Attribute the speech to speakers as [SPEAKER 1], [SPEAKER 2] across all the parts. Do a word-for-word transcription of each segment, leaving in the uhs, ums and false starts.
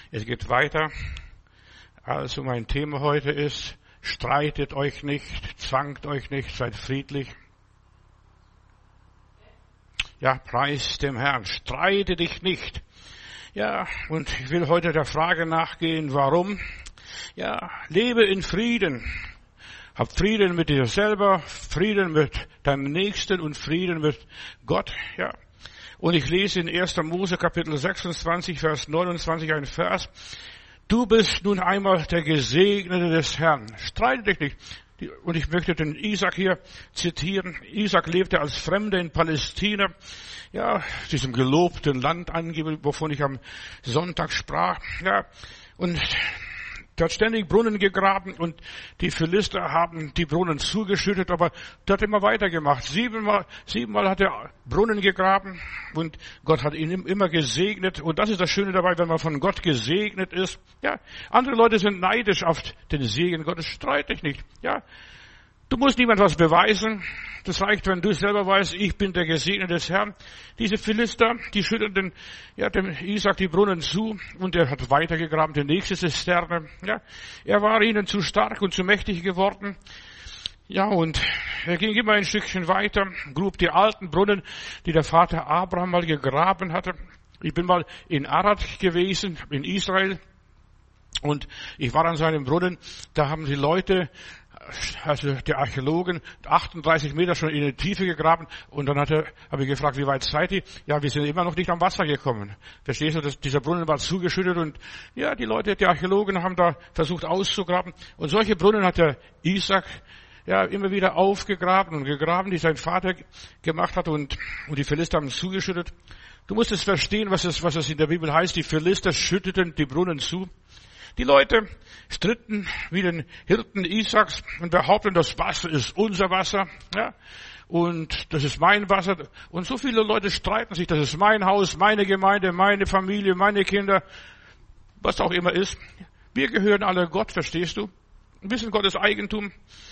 [SPEAKER 1] Es geht weiter. Also mein Thema heute ist, streitet euch nicht, zankt euch nicht, seid friedlich. Ja, preis dem Herrn, streite dich nicht. Ja, und ich will heute der Frage nachgehen, warum? Ja, lebe in Frieden. Hab Frieden mit dir selber, Frieden mit deinem Nächsten und Frieden mit Gott. Ja. Und ich lese in erster Mose Kapitel sechsundzwanzig, Vers neunundzwanzig ein Vers. Du bist nun einmal der Gesegnete des Herrn. Streite dich nicht. Und ich möchte den Isaac hier zitieren. Isaac lebte als Fremder in Palästina. Ja, diesem gelobten Land angeben, wovon ich am Sonntag sprach. Ja, und der hat ständig Brunnen gegraben und die Philister haben die Brunnen zugeschüttet, aber der hat immer weitergemacht. Siebenmal, siebenmal hat er Brunnen gegraben und Gott hat ihn immer gesegnet. Und das ist das Schöne dabei, wenn man von Gott gesegnet ist. Ja, andere Leute sind neidisch auf den Segen Gottes. Streit dich nicht. Ja, du musst niemand was beweisen. Das reicht, wenn du selber weißt, ich bin der Gesegnete des Herrn. Diese Philister, die schütteten ja, dem Isaac die Brunnen zu und er hat weitergegraben, die nächste Zisterne. Ja, er war ihnen zu stark und zu mächtig geworden. Ja, und er ging immer ein Stückchen weiter, grub die alten Brunnen, die der Vater Abraham mal gegraben hatte. Ich bin mal in Arad gewesen, in Israel. Und ich war an seinem Brunnen, da haben die Leute, also die Archäologen, achtunddreißig Meter schon in die Tiefe gegraben. Und dann hat er, habe ich gefragt, wie weit seid ihr? Ja, wir sind immer noch nicht am Wasser gekommen. Verstehst du, dass dieser Brunnen war zugeschüttet und ja, die Leute, die Archäologen haben da versucht auszugraben. Und solche Brunnen hat der Isaac ja immer wieder aufgegraben und gegraben, die sein Vater gemacht hat und, und die Philister haben zugeschüttet. Du musst es verstehen, was es, was es in der Bibel heißt. Die Philister schütteten die Brunnen zu. Die Leute stritten wie den Hirten Isaaks und behaupten, das Wasser ist unser Wasser, ja, und das ist mein Wasser. Und so viele Leute streiten sich, das ist mein Haus, meine Gemeinde, meine Familie, meine Kinder, was auch immer ist. Wir gehören alle Gott, verstehst du? Wir sind Gottes Eigentum.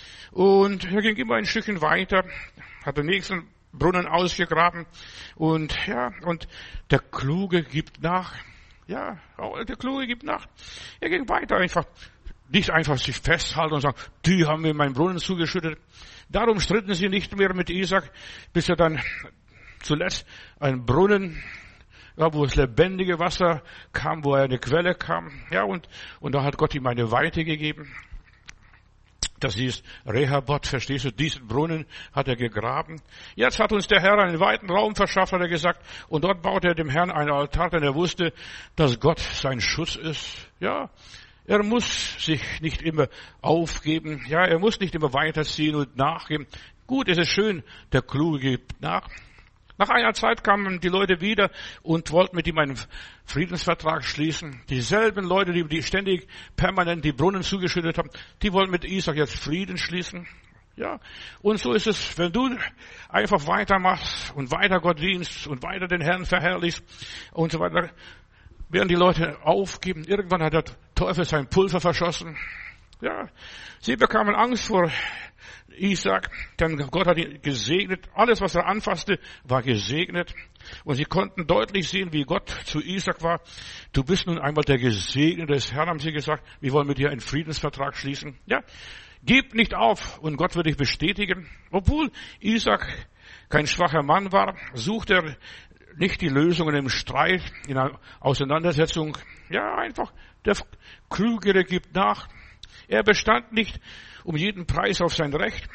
[SPEAKER 1] Und er ging immer ein Stückchen weiter, hat den nächsten Brunnen ausgegraben und ja, und der Kluge gibt nach. Ja, der Kluge gibt nach. Er ging weiter einfach. Nicht einfach sich festhalten und sagen, die haben mir meinen Brunnen zugeschüttet. Darum stritten sie nicht mehr mit Isaac, bis er dann zuletzt einen Brunnen, ja, wo das lebendige Wasser kam, wo eine Quelle kam. Ja, und, und da hat Gott ihm eine Weite gegeben. Das ist Rehoboth, verstehst du? Diesen Brunnen hat er gegraben. Jetzt hat uns der Herr einen weiten Raum verschafft, hat er gesagt. Und dort baute er dem Herrn einen Altar, denn er wusste, dass Gott sein Schutz ist. Ja, er muss sich nicht immer aufgeben. Ja, er muss nicht immer weiterziehen und nachgeben. Gut, es ist schön, der Kluge gibt nach. Nach einer Zeit kamen die Leute wieder und wollten mit ihm einen Friedensvertrag schließen. Dieselben Leute, die, die ständig permanent die Brunnen zugeschüttet haben, die wollen mit Isaac jetzt Frieden schließen. Ja, und so ist es, wenn du einfach weitermachst und weiter Gott dienst und weiter den Herrn verherrlichst und so weiter, werden die Leute aufgeben. Irgendwann hat der Teufel sein Pulver verschossen. Ja, sie bekamen Angst vor Isaac, denn Gott hat ihn gesegnet. Alles, was er anfasste, war gesegnet. Und sie konnten deutlich sehen, wie Gott zu Isaac war. Du bist nun einmal der Gesegnete des Herrn, haben sie gesagt. Wir wollen mit dir einen Friedensvertrag schließen. Ja, gib nicht auf und Gott wird dich bestätigen. Obwohl Isaac kein schwacher Mann war, sucht er nicht die Lösungen im Streit, in einer Auseinandersetzung. Ja, einfach, der Klügere gibt nach. Er bestand nicht um jeden Preis auf sein Recht.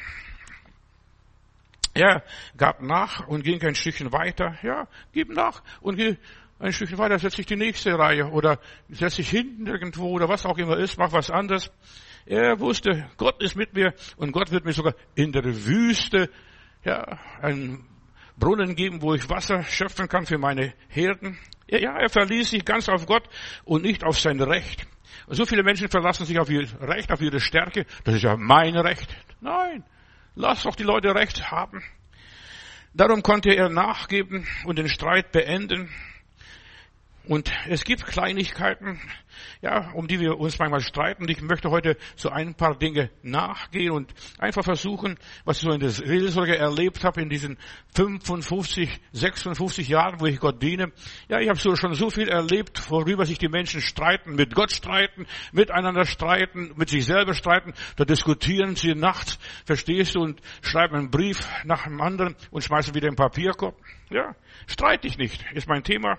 [SPEAKER 1] Er gab nach und ging ein Stückchen weiter. Ja, gib nach und geh ein Stückchen weiter, setz dich die nächste Reihe oder setz dich hinten irgendwo oder was auch immer ist, mach was anderes. Er wusste, Gott ist mit mir und Gott wird mir sogar in der Wüste ja einen Brunnen geben, wo ich Wasser schöpfen kann für meine Herden. Ja, er verließ sich ganz auf Gott und nicht auf sein Recht. So viele Menschen verlassen sich auf ihr Recht, auf ihre Stärke. Das ist ja mein Recht. Nein, lass doch die Leute Recht haben. Darum konnte er nachgeben und den Streit beenden. Und es gibt Kleinigkeiten, ja, um die wir uns manchmal streiten. Ich möchte heute so ein paar Dinge nachgehen und einfach versuchen, was ich so in der Seelsorge erlebt habe in diesen fünfundfünfzig, sechsundfünfzig Jahren, wo ich Gott diene. Ja, ich habe so, schon so viel erlebt, worüber sich die Menschen streiten, mit Gott streiten, miteinander streiten, mit sich selber streiten. Da diskutieren sie nachts, verstehst du, und schreiben einen Brief nach dem anderen und schmeißen wieder im Papierkorb. Ja, streit dich nicht, ist mein Thema.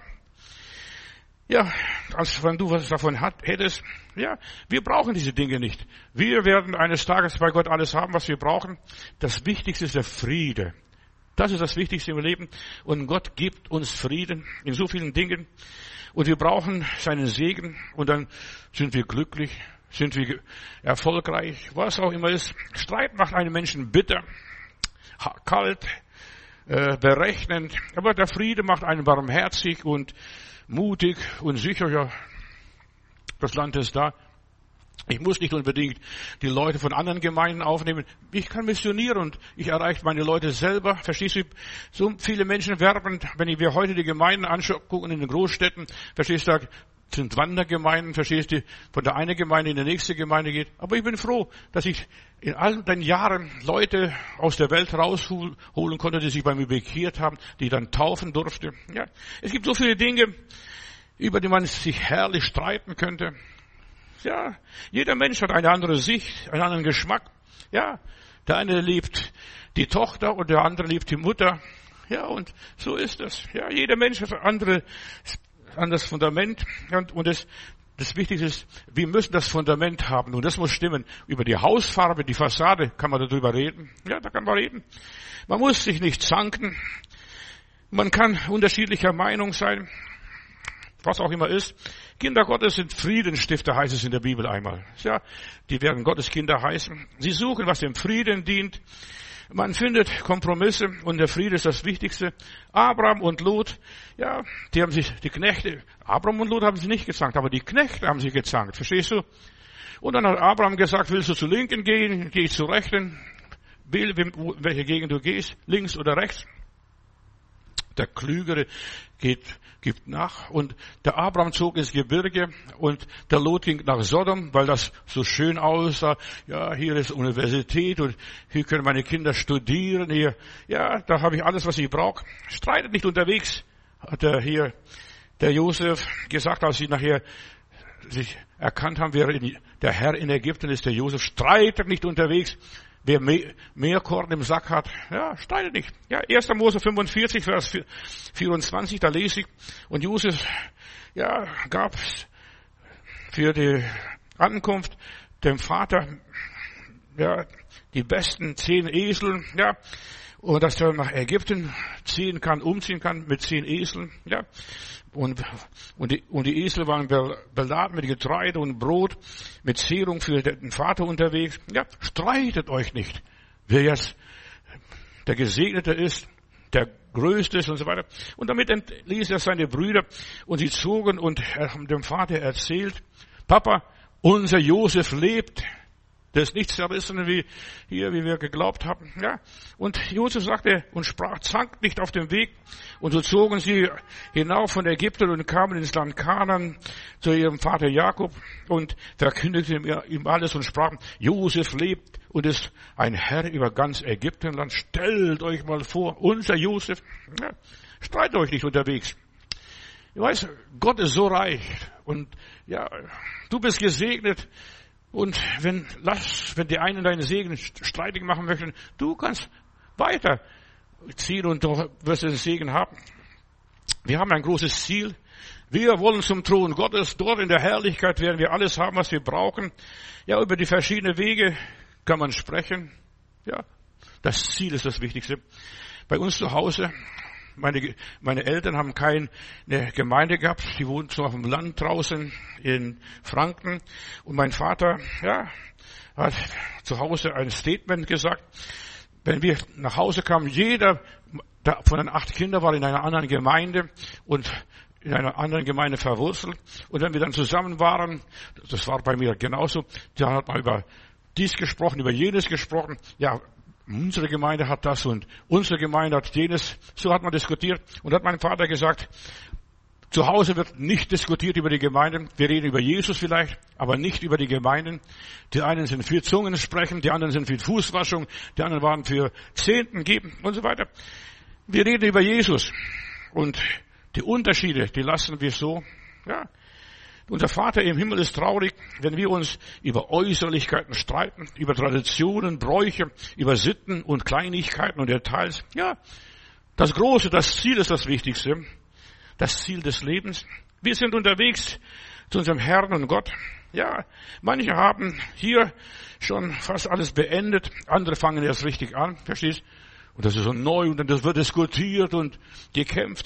[SPEAKER 1] Ja, als wenn du was davon hat, hättest. Ja, wir brauchen diese Dinge nicht. Wir werden eines Tages bei Gott alles haben, was wir brauchen. Das Wichtigste ist der Friede. Das ist das Wichtigste im Leben. Und Gott gibt uns Frieden in so vielen Dingen. Und wir brauchen seinen Segen. Und dann sind wir glücklich, sind wir erfolgreich, was auch immer ist. Streit macht einen Menschen bitter, kalt, äh, berechnend. Aber der Friede macht einen barmherzig und mutig und sicher. Ja, das Land ist da. Ich muss nicht unbedingt die Leute von anderen Gemeinden aufnehmen. Ich kann missionieren und ich erreiche meine Leute selber. Verstehst du? So viele Menschen werben, wenn wir heute die Gemeinden anschauen in den Großstädten, verstehst du, sind Wandergemeinden, verstehst du, von der einen Gemeinde in die nächste Gemeinde geht. Aber ich bin froh, dass ich in all den Jahren Leute aus der Welt rausholen konnte, die sich bei mir bekehrt haben, die dann taufen durfte. Ja, es gibt so viele Dinge, über die man sich herrlich streiten könnte. Ja, jeder Mensch hat eine andere Sicht, einen anderen Geschmack. Ja, der eine liebt die Tochter und der andere liebt die Mutter. Ja, und so ist es. Ja, jeder Mensch hat ein andere, anderes Fundament. Und, und das, das Wichtigste ist, wir müssen das Fundament haben. Und das muss stimmen. Über die Hausfarbe, die Fassade kann man darüber reden. Ja, da kann man reden. Man muss sich nicht zanken. Man kann unterschiedlicher Meinung sein. Was auch immer ist. Kinder Gottes sind Friedensstifter, heißt es in der Bibel einmal. Ja, die werden Gottes Kinder heißen. Sie suchen, was dem Frieden dient. Man findet Kompromisse und der Friede ist das Wichtigste. Abraham und Lot, ja, die haben sich, die Knechte, Abraham und Lot haben sich nicht gezankt, aber die Knechte haben sich gezankt, verstehst du? Und dann hat Abraham gesagt, willst du zur Linken gehen, geh ich zur Rechten, wähle, welche Gegend du gehst, links oder rechts. Der Klügere geht, gibt nach und der Abraham zog ins Gebirge und der Lot ging nach Sodom, weil das so schön aussah. Ja, hier ist Universität und hier können meine Kinder studieren. Hier, ja, da habe ich alles, was ich brauche. Streitet nicht unterwegs, hat er hier der Josef gesagt, als sie nachher sich erkannt haben, wer der Herr in Ägypten ist, der Josef. Streitet nicht unterwegs. Wer mehr Korn im Sack hat, ja, streitet nicht. Ja, erster Mose fünfundvierzig, Vers vierundzwanzig, da lese ich. Und Josef, ja, gab für die Ankunft dem Vater, ja, die besten zehn Esel, ja, und dass er nach Ägypten ziehen kann, umziehen kann mit zehn Eseln, ja. Und, und, die, und die Esel waren beladen mit Getreide und Brot, mit Zehrung für den Vater unterwegs. Ja, streitet euch nicht. Wer jetzt der Gesegnete ist, der Größte ist und so weiter. Und damit entließ er seine Brüder und sie zogen und haben dem Vater erzählt, Papa, unser Josef lebt. Der ist nicht zerrissen, wie hier, wie wir geglaubt haben. Ja. Und Josef sagte und sprach, zankt nicht auf dem Weg. Und so zogen sie hinauf von Ägypten und kamen ins Land Kanaan zu ihrem Vater Jakob und verkündeten ihm alles und sprachen, Josef lebt und ist ein Herr über ganz Ägyptenland. Stellt euch mal vor, unser Josef. Ja. Streitet euch nicht unterwegs. Ich weiß, Gott ist so reich und ja, du bist gesegnet. Und wenn, lass, wenn die einen deinen Segen streitig machen möchten, du kannst weiter ziehen und du wirst den Segen haben. Wir haben ein großes Ziel. Wir wollen zum Thron Gottes. Dort in der Herrlichkeit werden wir alles haben, was wir brauchen. Ja, über die verschiedenen Wege kann man sprechen. Ja, das Ziel ist das Wichtigste. Bei uns zu Hause, meine, meine Eltern haben keine Gemeinde gehabt. Die wohnten so auf dem Land draußen in Franken. Und mein Vater, ja, hat zu Hause ein Statement gesagt. Wenn wir nach Hause kamen, jeder von den acht Kindern war in einer anderen Gemeinde und in einer anderen Gemeinde verwurzelt. Und wenn wir dann zusammen waren, das war bei mir genauso, dann hat man über dies gesprochen, über jenes gesprochen. Ja, unsere Gemeinde hat das und unsere Gemeinde hat jenes. So hat man diskutiert. Und hat mein Vater gesagt, Zu Hause wird nicht diskutiert über die Gemeinden. Wir reden über Jesus vielleicht, aber nicht über die Gemeinden. Die einen sind für Zungen sprechen, die anderen sind für Fußwaschung, die anderen waren für Zehnten geben und so weiter. Wir reden über Jesus. Und die Unterschiede, die lassen wir so, ja. Unser Vater im Himmel ist traurig, wenn wir uns über Äußerlichkeiten streiten, über Traditionen, Bräuche, über Sitten und Kleinigkeiten und Details. Ja, das Große, das Ziel ist das Wichtigste. Das Ziel des Lebens. Wir sind unterwegs zu unserem Herrn und Gott. Ja, manche haben hier schon fast alles beendet, andere fangen erst richtig an, verstehst? Und das ist so neu und das wird diskutiert und gekämpft.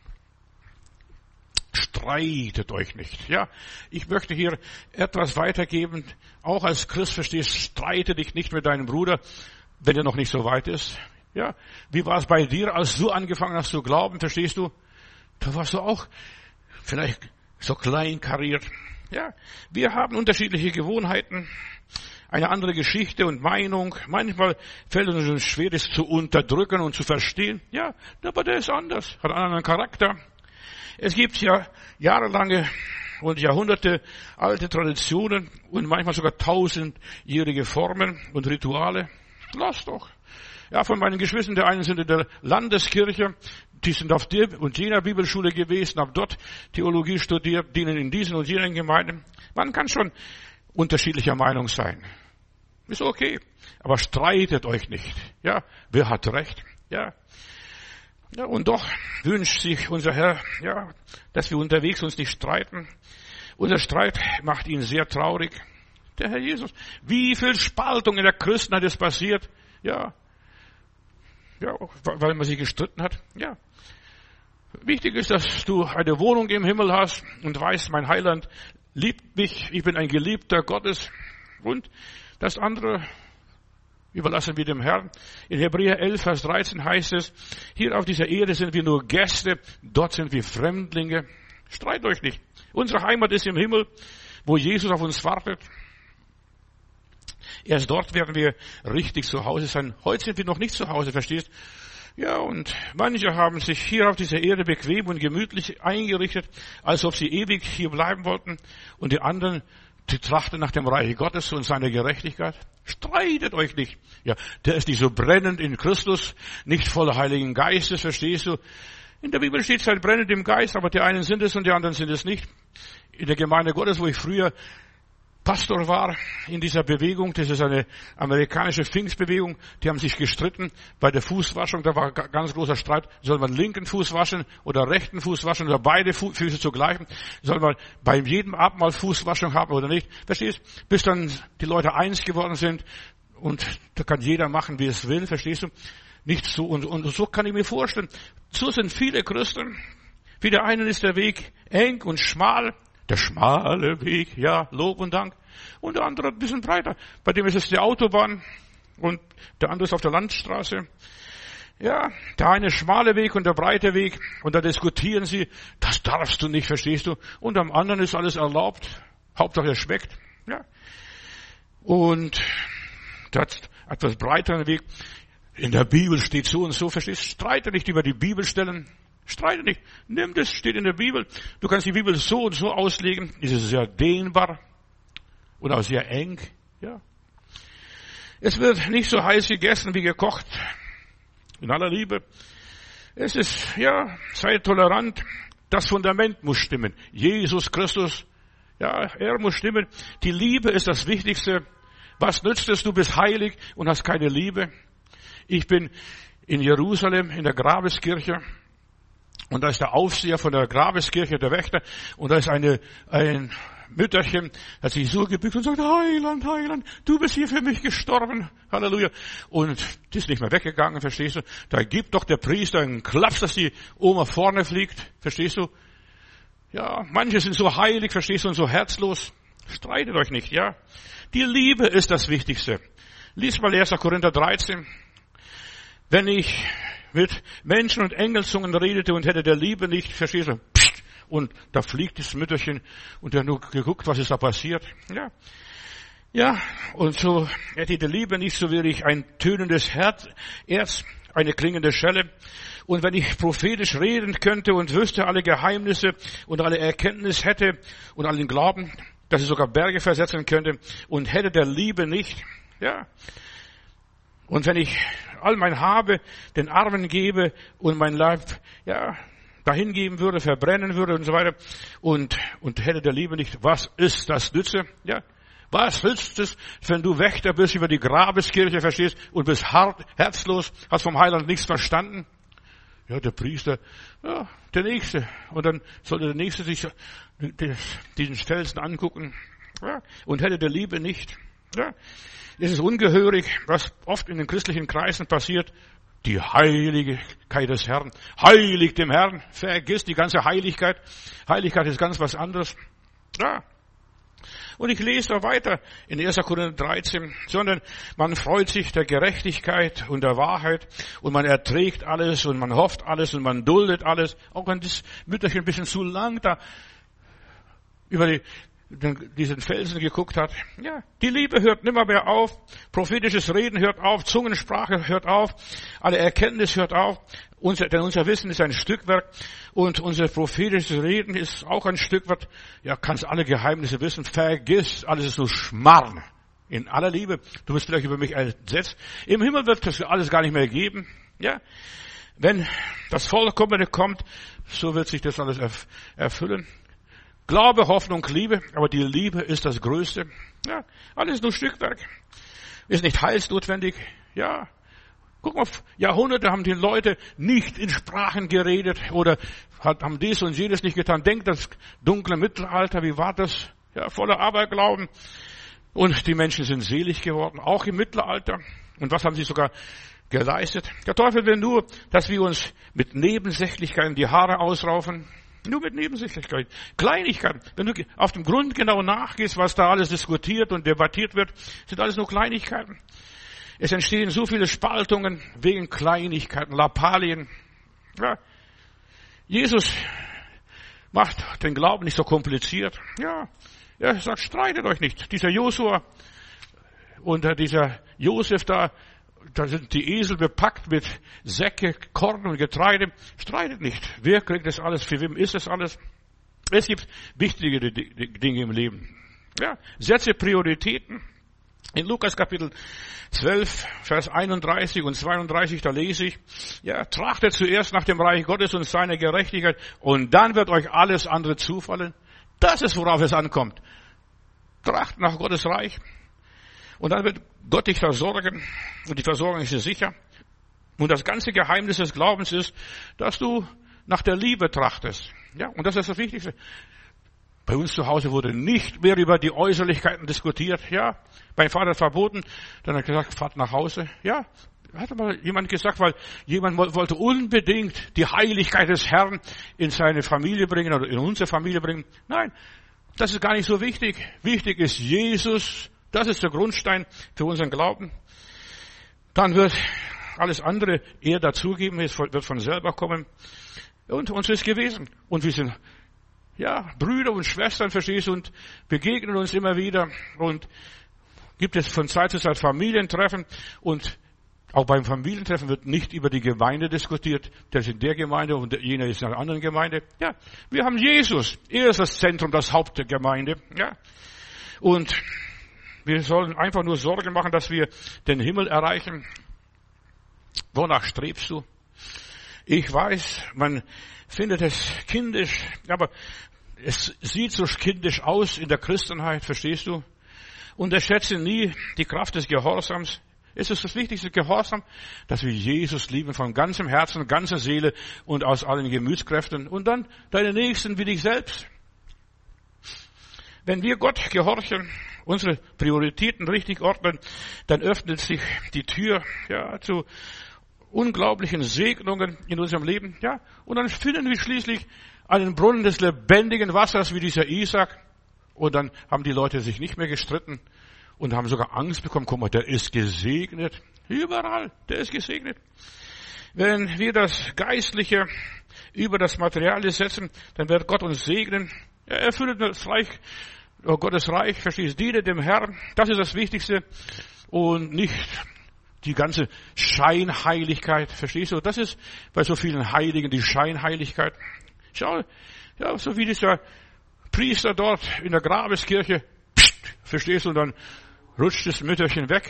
[SPEAKER 1] Streitet euch nicht. Ja, ich möchte hier etwas weitergeben. Auch als Christ verstehst, streite dich nicht mit deinem Bruder, wenn er noch nicht so weit ist. Ja, wie war es bei dir, als du angefangen hast zu glauben, verstehst du? Da warst du auch vielleicht so kleinkariert. Ja, wir haben unterschiedliche Gewohnheiten, eine andere Geschichte und Meinung. Manchmal fällt es uns schwer, das zu unterdrücken und zu verstehen. Ja, aber der ist anders, hat einen anderen Charakter. Es gibt ja jahrelange und Jahrhunderte alte Traditionen und manchmal sogar tausendjährige Formen und Rituale. Lass doch. Ja, von meinen Geschwistern, der einen sind in der Landeskirche, die sind auf der und jener Bibelschule gewesen, haben dort Theologie studiert, dienen in diesen und jenen Gemeinden. Man kann schon unterschiedlicher Meinung sein. Ist okay. Aber streitet euch nicht. Ja, wer hat Recht? Ja. Ja, und doch wünscht sich unser Herr, ja, dass wir unterwegs uns nicht streiten. Unser Streit macht ihn sehr traurig. Der Herr Jesus. Wie viel Spaltung in der Christenheit ist passiert? Ja. Ja, weil man sich gestritten hat. Ja. Wichtig ist, dass du eine Wohnung im Himmel hast und weißt, mein Heiland liebt mich, ich bin ein Geliebter Gottes. Und das andere überlassen wir dem Herrn. In Hebräer elf, Vers dreizehn heißt es, hier auf dieser Erde sind wir nur Gäste, dort sind wir Fremdlinge. Streit euch nicht. Unsere Heimat ist im Himmel, wo Jesus auf uns wartet. Erst dort werden wir richtig zu Hause sein. Heute sind wir noch nicht zu Hause, verstehst? Ja, und manche haben sich hier auf dieser Erde bequem und gemütlich eingerichtet, als ob sie ewig hier bleiben wollten. Und die anderen, die trachten nach dem Reich Gottes und seiner Gerechtigkeit. Streitet euch nicht. Ja, der ist nicht so brennend in Christus, nicht voller Heiligen Geistes, verstehst du? In der Bibel steht, seid brennend im Geist, aber die einen sind es und die anderen sind es nicht. In der Gemeinde Gottes, wo ich früher Pastor war in dieser Bewegung, das ist eine amerikanische Pfingstbewegung, die haben sich gestritten bei der Fußwaschung, da war ganz großer Streit, soll man linken Fuß waschen oder rechten Fuß waschen oder beide Füße zugleich, soll man bei jedem Abendmahl Fußwaschung haben oder nicht, verstehst? Bis dann die Leute eins geworden sind und da kann jeder machen, wie es will, verstehst du? Nicht so und, und so kann ich mir vorstellen, so sind viele Christen, für die einen ist der Weg eng und schmal, der schmale Weg, ja, Lob und Dank. Und der andere ein bisschen breiter. Bei dem ist es die Autobahn und der andere ist auf der Landstraße. Ja, der eine schmale Weg und der breite Weg. Und da diskutieren sie, das darfst du nicht, verstehst du? Und am anderen ist alles erlaubt. Hauptsache er schmeckt. Ja. Und der hat etwas breiteren Weg. In der Bibel steht so und so, verstehst du? Streite nicht über die Bibelstellen. Streite nicht. Nimm das, steht in der Bibel. Du kannst die Bibel so und so auslegen. Es ist sehr dehnbar und auch sehr eng. Ja. Es wird nicht so heiß gegessen wie gekocht. In aller Liebe. Es ist, ja, sei tolerant. Das Fundament muss stimmen. Jesus Christus, ja, er muss stimmen. Die Liebe ist das Wichtigste. Was nützt es? Du bist heilig und hast keine Liebe. Ich bin in Jerusalem in der Grabeskirche. Und da ist der Aufseher von der Grabeskirche, der Wächter, und da ist eine, ein Mütterchen, hat sich so gebückt und sagt, Heiland, Heiland, du bist hier für mich gestorben, Halleluja. Und die ist nicht mehr weggegangen, verstehst du? Da gibt doch der Priester einen Klaps, dass die Oma vorne fliegt, verstehst du? Ja, manche sind so heilig, verstehst du, und so herzlos. Streitet euch nicht, ja? Die Liebe ist das Wichtigste. Lies mal erster Korinther dreizehn. Wenn ich mit Menschen und Engelzungen redete und hätte der Liebe nicht, verstehst du, pst, und da fliegt das Mütterchen und der nur geguckt, was ist da passiert. Ja, ja, und so hätte die Liebe nicht, so wäre ich ein tönendes Herz, Erz, eine klingende Schelle. Und wenn ich prophetisch reden könnte und wüsste alle Geheimnisse und alle Erkenntnis hätte und allen Glauben, dass ich sogar Berge versetzen könnte und hätte der Liebe nicht, ja. Und wenn ich all mein Habe den Armen gebe und mein Leib, ja, dahin geben würde, verbrennen würde und so weiter und, und hätte der Liebe nicht, was ist das Nütze? Ja. Was nützt es, wenn du Wächter bist über die Grabeskirche, verstehst, und bist hart, herzlos, hast vom Heiland nichts verstanden? Ja, der Priester, ja, der Nächste. Und dann sollte der Nächste sich diesen Felsen angucken, ja, und hätte der Liebe nicht. Ja. Es ist ungehörig, was oft in den christlichen Kreisen passiert. Die Heiligkeit des Herrn. Heilig dem Herrn. Vergiss die ganze Heiligkeit. Heiligkeit ist ganz was anderes. Ja. Und ich lese da weiter in erster Korinther dreizehn, sondern man freut sich der Gerechtigkeit und der Wahrheit und man erträgt alles und man hofft alles und man duldet alles. Auch wenn das Mütterchen ein bisschen zu lang da über die, diesen Felsen geguckt hat. Ja, die Liebe hört nimmer mehr auf, prophetisches Reden hört auf, Zungensprache hört auf, alle Erkenntnis hört auf, unser, denn unser Wissen ist ein Stückwerk und unser prophetisches Reden ist auch ein Stückwerk. Ja, kannst alle Geheimnisse wissen, vergiss, alles ist nur Schmarrn. In aller Liebe, du bist vielleicht über mich entsetzt. Im Himmel wird das alles gar nicht mehr geben. Ja, wenn das Vollkommene kommt, so wird sich das alles erfüllen. Glaube, Hoffnung, Liebe, aber die Liebe ist das Größte. Ja, alles nur Stückwerk. Ist nicht heilsnotwendig. Ja, guck mal, Jahrhunderte haben die Leute nicht in Sprachen geredet oder haben dies und jenes nicht getan. Denkt das dunkle Mittelalter, wie war das? Ja, voller Aberglauben. Und die Menschen sind selig geworden, auch im Mittelalter. Und was haben sie sogar geleistet? Der Teufel will nur, dass wir uns mit Nebensächlichkeiten die Haare ausraufen. Nur mit Nebensächlichkeit. Kleinigkeiten. Wenn du auf dem Grund genau nachgehst, was da alles diskutiert und debattiert wird, sind alles nur Kleinigkeiten. Es entstehen so viele Spaltungen wegen Kleinigkeiten, Lappalien. Ja. Jesus macht den Glauben nicht so kompliziert. Ja. Er sagt, streitet euch nicht. Dieser Josua und dieser Josef da, da sind die Esel bepackt mit Säcke, Korn und Getreide. Streitet nicht. Wer kriegt das alles? Für wem ist das alles? Es gibt wichtige Dinge im Leben. Ja, setze Prioritäten. In Lukas Kapitel zwölf, Vers einunddreißig und zweiunddreißig, da lese ich, ja, trachtet zuerst nach dem Reich Gottes und seiner Gerechtigkeit und dann wird euch alles andere zufallen. Das ist, worauf es ankommt. Tracht nach Gottes Reich. Und dann wird Gott dich versorgen. Und die Versorgung ist sicher. Und das ganze Geheimnis des Glaubens ist, dass du nach der Liebe trachtest. Ja, und das ist das Wichtigste. Bei uns zu Hause wurde nicht mehr über die Äußerlichkeiten diskutiert. Ja, mein Vater hat verboten. Dann hat er gesagt, fahrt nach Hause. Ja, hat mal jemand gesagt, weil jemand wollte unbedingt die Heiligkeit des Herrn in seine Familie bringen oder in unsere Familie bringen. Nein, das ist gar nicht so wichtig. Wichtig ist Jesus. Das ist der Grundstein für unseren Glauben. Dann wird alles andere eher dazugeben, es wird von selber kommen. Und uns ist gewesen. Und wir sind, ja, Brüder und Schwestern, verstehst du, und begegnen uns immer wieder. Und gibt es von Zeit zu Zeit Familientreffen. Und auch beim Familientreffen wird nicht über die Gemeinde diskutiert. Der ist in der Gemeinde und jener ist in einer anderen Gemeinde. Ja, wir haben Jesus. Er ist das Zentrum, das Haupt der Gemeinde. Ja. Und wir sollen einfach nur Sorgen machen, dass wir den Himmel erreichen. Wonach strebst du? Ich weiß, man findet es kindisch, aber es sieht so kindisch aus in der Christenheit, verstehst du? Unterschätze nie die Kraft des Gehorsams. Es ist das wichtigste Gehorsam, dass wir Jesus lieben von ganzem Herzen, ganzer Seele und aus allen Gemütskräften und dann deine Nächsten wie dich selbst. Wenn wir Gott gehorchen, unsere Prioritäten richtig ordnen, dann öffnet sich die Tür, ja, zu unglaublichen Segnungen in unserem Leben, ja. Und dann finden wir schließlich einen Brunnen des lebendigen Wassers wie dieser Isaac. Und dann haben die Leute sich nicht mehr gestritten und haben sogar Angst bekommen. Guck mal, der ist gesegnet. Überall, der ist gesegnet. Wenn wir das Geistliche über das Materielle setzen, dann wird Gott uns segnen. Er erfüllt das Reich, oh Gottes Reich, verstehst, diene dem Herrn. Das ist das Wichtigste. Und nicht die ganze Scheinheiligkeit, verstehst du? Das ist bei so vielen Heiligen die Scheinheiligkeit. Schau, ja, so wie dieser Priester dort in der Grabeskirche, pst, verstehst du, und dann rutscht das Mütterchen weg.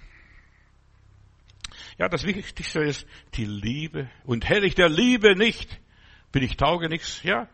[SPEAKER 1] Ja, das Wichtigste ist die Liebe. Und hätte ich der Liebe nicht, bin ich taugenichts, ja.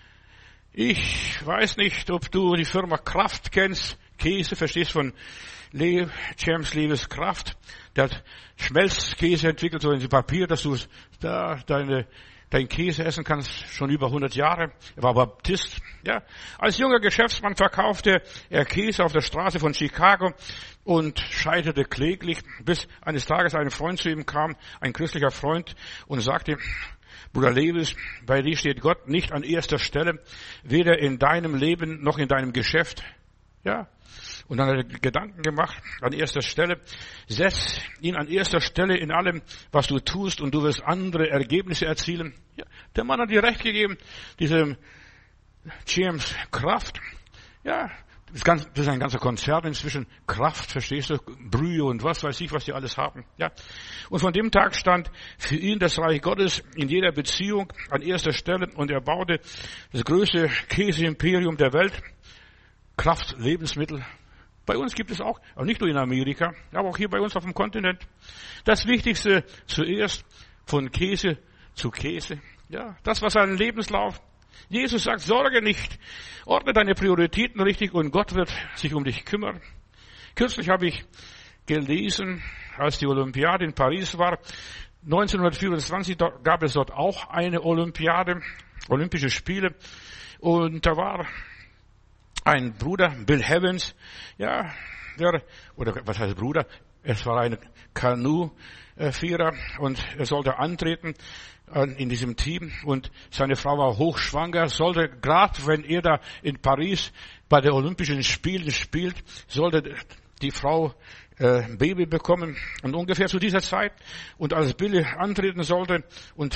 [SPEAKER 1] Ich weiß nicht, ob du die Firma Kraft kennst, Käse, verstehst von Le- James Lewis Kraft. Der hat Schmelzkäse entwickelt, so in Papier, dass du da deine, dein Käse essen kannst, schon über hundert Jahre. Er war Baptist, ja. Als junger Geschäftsmann verkaufte er Käse auf der Straße von Chicago und scheiterte kläglich, bis eines Tages ein Freund zu ihm kam, ein christlicher Freund, und sagte: Bruder Lewis, bei dir steht Gott nicht an erster Stelle, weder in deinem Leben noch in deinem Geschäft. Ja. Und dann hat er Gedanken gemacht, an erster Stelle. Setz ihn an erster Stelle in allem, was du tust, und du wirst andere Ergebnisse erzielen. Ja, der Mann hat dir recht gegeben, diesem James Kraft. Ja, das, ganz, das ist ein ganzer Konzern inzwischen. Kraft, verstehst du? Brühe und was weiß ich, was die alles haben. Ja. Und von dem Tag stand für ihn das Reich Gottes in jeder Beziehung an erster Stelle, und er baute das größte Käseimperium der Welt. Kraft, Lebensmittel. Bei uns gibt es auch, auch nicht nur in Amerika, aber auch hier bei uns auf dem Kontinent. Das Wichtigste zuerst, von Käse zu Käse. Ja, das war sein Lebenslauf. Jesus sagt, sorge nicht, ordne deine Prioritäten richtig und Gott wird sich um dich kümmern. Kürzlich habe ich gelesen, als die Olympiade in Paris war, neunzehnhundertvierundzwanzig gab es dort auch eine Olympiade, Olympische Spiele, und da war ein Bruder, Bill Evans, ja, der, oder was heißt Bruder? Es war ein Kanu-Vierer und er sollte antreten in diesem Team, und seine Frau war hochschwanger, sollte, gerade wenn er da in Paris bei den Olympischen Spielen spielt, sollte die Frau äh, ein Baby bekommen, und ungefähr zu dieser Zeit, und als Bill antreten sollte und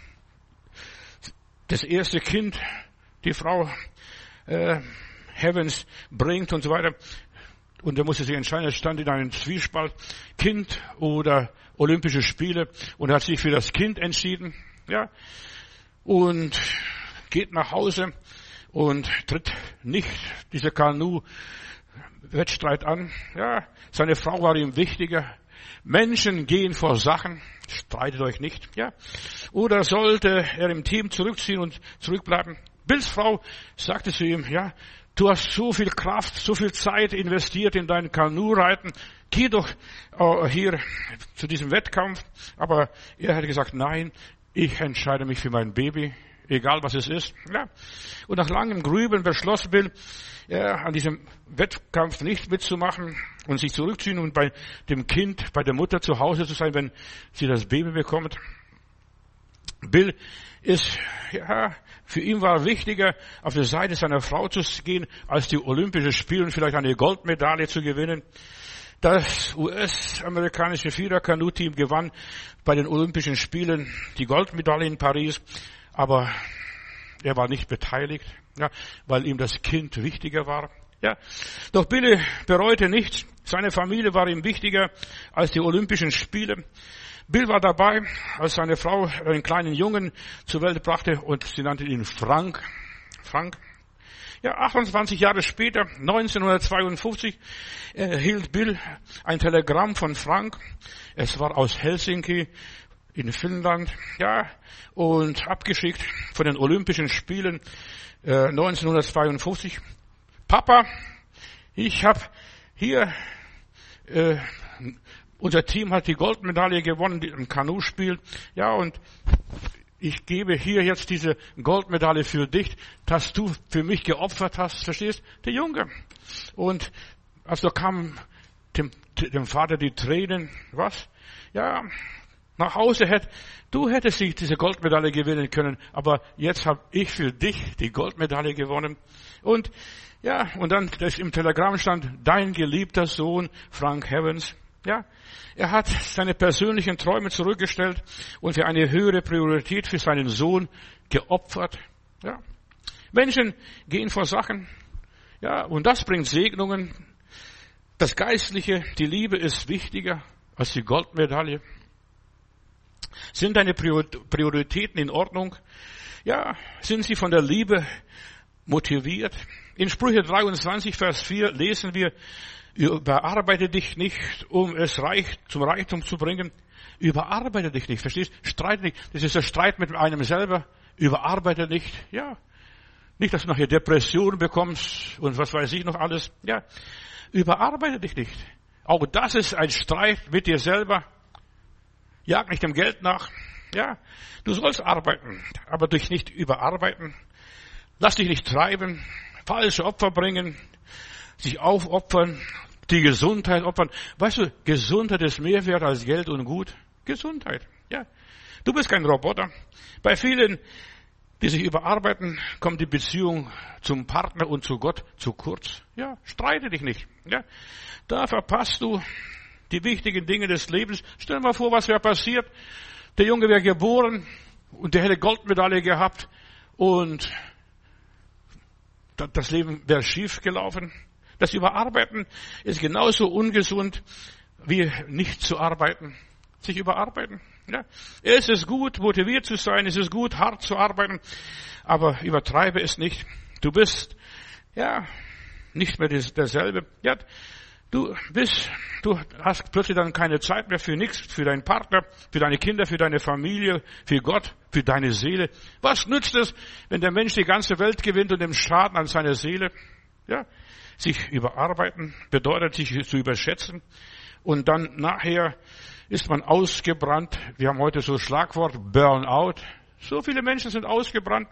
[SPEAKER 1] das erste Kind, die Frau äh, Heavens bringt und so weiter. Und er musste sich entscheiden, er stand in einem Zwiespalt, Kind oder Olympische Spiele, und er hat sich für das Kind entschieden, ja, und geht nach Hause und tritt nicht diese Kanu-Wettstreit an, ja. Seine Frau war ihm wichtiger. Menschen gehen vor Sachen, streitet euch nicht, ja. Oder sollte er im Team zurückziehen und zurückbleiben? Bills Frau sagte zu ihm, ja, du hast so viel Kraft, so viel Zeit investiert in dein Kanureiten. Geh doch äh, hier zu diesem Wettkampf. Aber er hat gesagt, nein, ich entscheide mich für mein Baby, egal was es ist. Ja. Und nach langem Grübeln beschloss Bill, ja, an diesem Wettkampf nicht mitzumachen und sich zurückziehen und bei dem Kind, bei der Mutter zu Hause zu sein, wenn sie das Baby bekommt. Bill ist, ja, für ihn war wichtiger, auf der Seite seiner Frau zu gehen, als die Olympischen Spiele und vielleicht eine Goldmedaille zu gewinnen. Das U S-amerikanische Vierer-Kanu-Team gewann bei den Olympischen Spielen die Goldmedaille in Paris, aber er war nicht beteiligt, ja, weil ihm das Kind wichtiger war. Ja, doch Bill bereute nichts. Seine Familie war ihm wichtiger als die Olympischen Spiele. Bill war dabei, als seine Frau einen kleinen Jungen zur Welt brachte, und sie nannte ihn Frank. Frank. Ja, achtundzwanzig Jahre später, neunzehnhundertzweiundfünfzig, erhielt Bill ein Telegramm von Frank. Es war aus Helsinki in Finnland, ja, und abgeschickt von den Olympischen Spielen äh, neunzehnhundertzweiundfünfzig. Papa, ich habe hier äh, unser Team hat die Goldmedaille gewonnen im Kanuspiel. Ja, und ich gebe hier jetzt diese Goldmedaille für dich, dass du für mich geopfert hast. Verstehst? Der Junge. Und also kam dem, dem Vater die Tränen. Was? Ja, nach Hause hätte, du hättest dich diese Goldmedaille gewinnen können, aber jetzt habe ich für dich die Goldmedaille gewonnen. Und ja, und dann das im Telegramm stand, dein geliebter Sohn Frank Evans. Ja, er hat seine persönlichen Träume zurückgestellt und für eine höhere Priorität für seinen Sohn geopfert. Ja, Menschen gehen vor Sachen. Ja, und das bringt Segnungen. Das Geistliche, die Liebe ist wichtiger. als die Goldmedaille? Sind deine Prioritäten in Ordnung? Ja, sind sie von der Liebe motiviert? In Sprüche dreiundzwanzig, Vers vier lesen wir, überarbeite dich nicht, um es reich, zum Reichtum zu bringen. Überarbeite dich nicht, verstehst? Streite nicht. Das ist der Streit mit einem selber. Überarbeite nicht. Ja. Nicht, dass du nachher Depressionen bekommst und was weiß ich noch alles. Ja. Überarbeite dich nicht. Auch das ist ein Streit mit dir selber. Jag nicht dem Geld nach. Ja. Du sollst arbeiten, aber dich nicht überarbeiten. Lass dich nicht treiben. Falsche Opfer bringen. Sich aufopfern. Die Gesundheit opfern. Weißt du, Gesundheit ist mehr wert als Geld und Gut. Gesundheit. Ja. Du bist kein Roboter. Bei vielen, die sich überarbeiten, kommt die Beziehung zum Partner und zu Gott zu kurz. Ja. Streite dich nicht. Ja. Da verpasst du die wichtigen Dinge des Lebens. Stell dir mal vor, was wäre passiert. Der Junge wäre geboren und der hätte Goldmedaille gehabt und das Leben wäre schief gelaufen. Das Überarbeiten ist genauso ungesund wie nicht zu arbeiten. Sich überarbeiten. Ja. Es ist gut, motiviert zu sein. Es ist gut, hart zu arbeiten. Aber übertreibe es nicht. Du bist, ja, nicht mehr derselbe. Ja, du bist, du hast plötzlich dann keine Zeit mehr für nichts, für deinen Partner, für deine Kinder, für deine Familie, für Gott, für deine Seele. Was nützt es, wenn der Mensch die ganze Welt gewinnt und den Schaden an seiner Seele? Ja. Sich überarbeiten bedeutet, sich zu überschätzen. Und dann nachher ist man ausgebrannt. Wir haben heute so ein Schlagwort, Burnout. So viele Menschen sind ausgebrannt.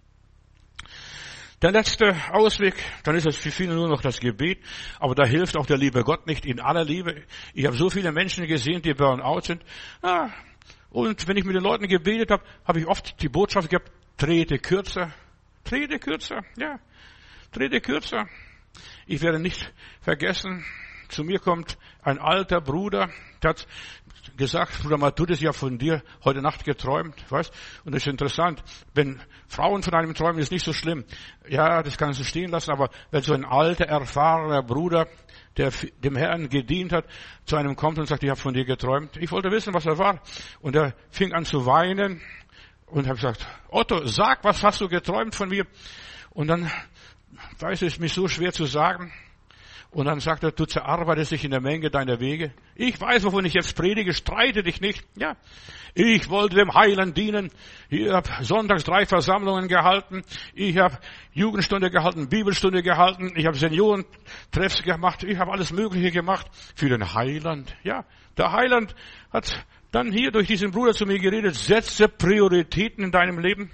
[SPEAKER 1] Der letzte Ausweg, dann ist es für viele nur noch das Gebet. Aber da hilft auch der liebe Gott nicht in aller Liebe. Ich habe so viele Menschen gesehen, die Burnout sind. Ah, und wenn ich mit den Leuten gebetet habe, habe ich oft die Botschaft gehabt, trete kürzer. Trete kürzer, ja. Trete kürzer. Ich werde nicht vergessen, zu mir kommt ein alter Bruder, der hat gesagt, Bruder Matthäus, ich habe von dir heute Nacht geträumt, weißt? Und das ist interessant, wenn Frauen von einem träumen, ist nicht so schlimm. Ja, das kannst du stehen lassen, aber wenn so ein alter, erfahrener Bruder, der dem Herrn gedient hat, zu einem kommt und sagt, ich habe von dir geträumt. Ich wollte wissen, was er war. Und er fing an zu weinen und habe gesagt, Otto, sag, was hast du geträumt von mir? Und dann, weiß ich, ist mir so schwer zu sagen. Und dann sagt er, du zerarbeitest dich in der Menge deiner Wege. Ich weiß, wovon ich jetzt predige, streite dich nicht. Ja, ich wollte dem Heiland dienen. Ich habe sonntags drei Versammlungen gehalten. Ich habe Jugendstunde gehalten, Bibelstunde gehalten. Ich habe Seniorentreffs gemacht. Ich habe alles Mögliche gemacht für den Heiland. Ja, der Heiland hat dann hier durch diesen Bruder zu mir geredet. Setze Prioritäten in deinem Leben.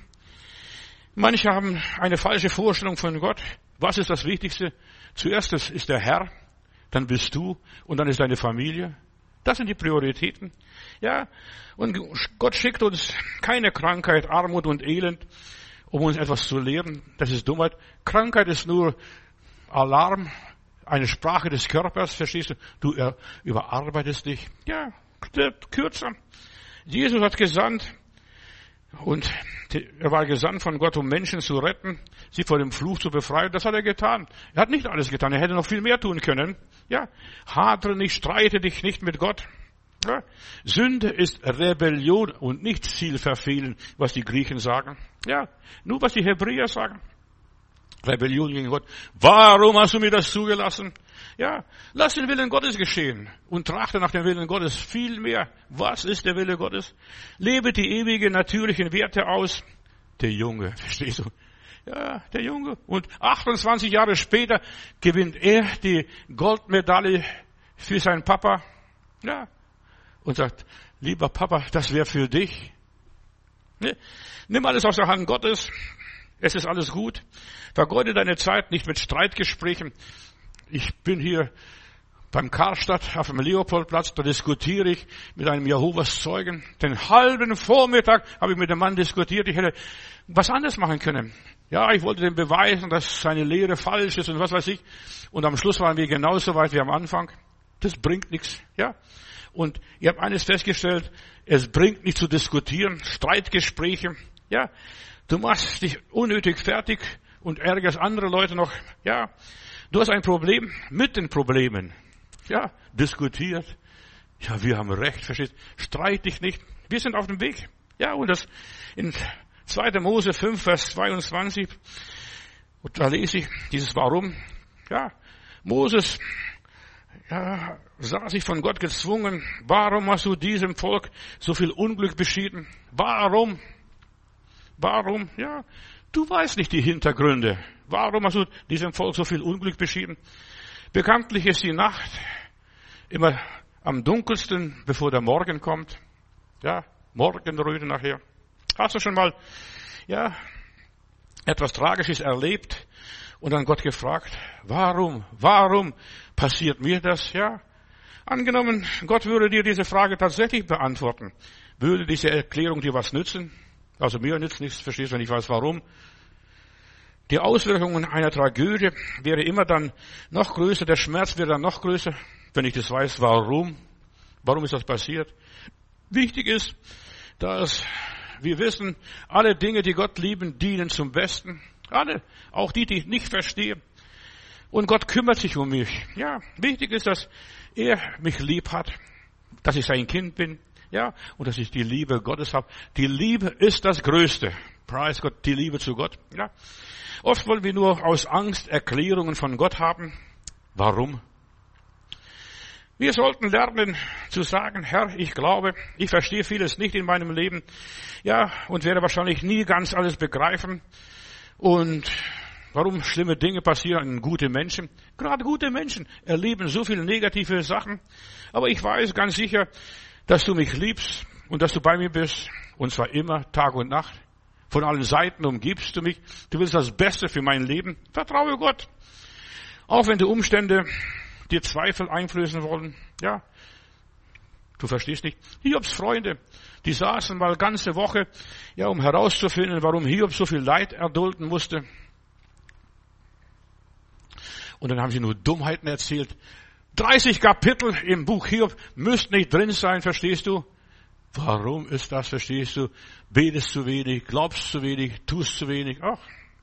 [SPEAKER 1] Manche haben eine falsche Vorstellung von Gott. Was ist das Wichtigste? Zuerst ist der Herr, dann bist du und dann ist deine Familie. Das sind die Prioritäten. Ja, und Gott schickt uns keine Krankheit, Armut und Elend, um uns etwas zu lehren. Das ist Dummheit. Krankheit ist nur Alarm, eine Sprache des Körpers, verstehst du? Du überarbeitest dich. Ja, kürzer. Jesus hat gesandt, und er war gesandt von Gott, um Menschen zu retten, sie vor dem Fluch zu befreien. Das hat er getan. Er hat nicht alles getan. Er hätte noch viel mehr tun können. Ja, hadere nicht, streite dich nicht mit Gott. Ja. Sünde ist Rebellion und nicht Zielverfehlen, was die Griechen sagen. Ja, nur was die Hebräer sagen. Rebellion gegen Gott. Warum hast du mir das zugelassen? Ja, lass den Willen Gottes geschehen und trachte nach dem Willen Gottes viel mehr. Was ist der Wille Gottes? Lebe die ewigen, natürlichen Werte aus. Der Junge, verstehst du? Ja, der Junge. Und achtundzwanzig Jahre später gewinnt er die Goldmedaille für seinen Papa. Ja, und sagt, lieber Papa, das wäre für dich. Ne? Nimm alles aus der Hand Gottes. Es ist alles gut. Vergeude deine Zeit nicht mit Streitgesprächen. Ich bin hier beim Karstadt auf dem Leopoldplatz, da diskutiere ich mit einem Jehovas Zeugen. Den halben Vormittag habe ich mit dem Mann diskutiert. Ich hätte was anderes machen können. Ja, ich wollte dem beweisen, dass seine Lehre falsch ist und was weiß ich. Und am Schluss waren wir genauso weit wie am Anfang. Das bringt nichts. Ja. Und ich habe eines festgestellt, es bringt nicht zu diskutieren, Streitgespräche. Ja, du machst dich unnötig fertig und ärgerst andere Leute noch. Ja, du hast ein Problem mit den Problemen. Ja, diskutiert. Ja, wir haben Recht, verstehst? Streit dich nicht. Wir sind auf dem Weg. Ja, und das in zweiter Mose fünf, Vers zweiundzwanzig, und da lese ich dieses Warum. Ja, Moses, ja, sah sich von Gott gezwungen. Warum hast du diesem Volk so viel Unglück beschieden? Warum? Warum? Ja, du weißt nicht die Hintergründe. Warum hast du diesem Volk so viel Unglück beschieden? Bekanntlich ist die Nacht immer am dunkelsten, bevor der Morgen kommt. Ja, Morgenröte nachher. Hast du schon mal, ja, etwas Tragisches erlebt und dann Gott gefragt, warum, warum passiert mir das? Ja, angenommen, Gott würde dir diese Frage tatsächlich beantworten. Würde diese Erklärung dir was nützen? Also mir nützt nichts, verstehst du, wenn ich weiß warum. Die Auswirkungen einer Tragödie wäre immer dann noch größer, der Schmerz wäre dann noch größer, wenn ich das weiß, warum. Warum ist das passiert? Wichtig ist, dass wir wissen, alle Dinge, die Gott lieben, dienen zum Besten. Alle, auch die, die ich nicht verstehe. Und Gott kümmert sich um mich. Ja, wichtig ist, dass er mich lieb hat, dass ich sein Kind bin, ja, und dass ich die Liebe Gottes habe. Die Liebe ist das Größte. Preis Gott, die Liebe zu Gott, ja. Oft wollen wir nur aus Angst Erklärungen von Gott haben. Warum? Wir sollten lernen zu sagen, Herr, ich glaube, ich verstehe vieles nicht in meinem Leben, ja, und werde wahrscheinlich nie ganz alles begreifen. Und warum schlimme Dinge passieren an gute Menschen? Gerade gute Menschen erleben so viele negative Sachen. Aber ich weiß ganz sicher, dass du mich liebst und dass du bei mir bist. Und zwar immer, Tag und Nacht. Von allen Seiten umgibst du mich. Du willst das Beste für mein Leben. Vertraue Gott. Auch wenn die Umstände dir Zweifel einflößen wollen. Ja, du verstehst nicht. Hiobs Freunde, die saßen mal ganze Woche, ja, um herauszufinden, warum Hiob so viel Leid erdulden musste. Und dann haben sie nur Dummheiten erzählt. dreißig Kapitel im Buch Hiob müssten nicht drin sein, verstehst du? Warum ist das, verstehst du? Betest zu wenig, glaubst zu wenig, tust zu wenig. Ach,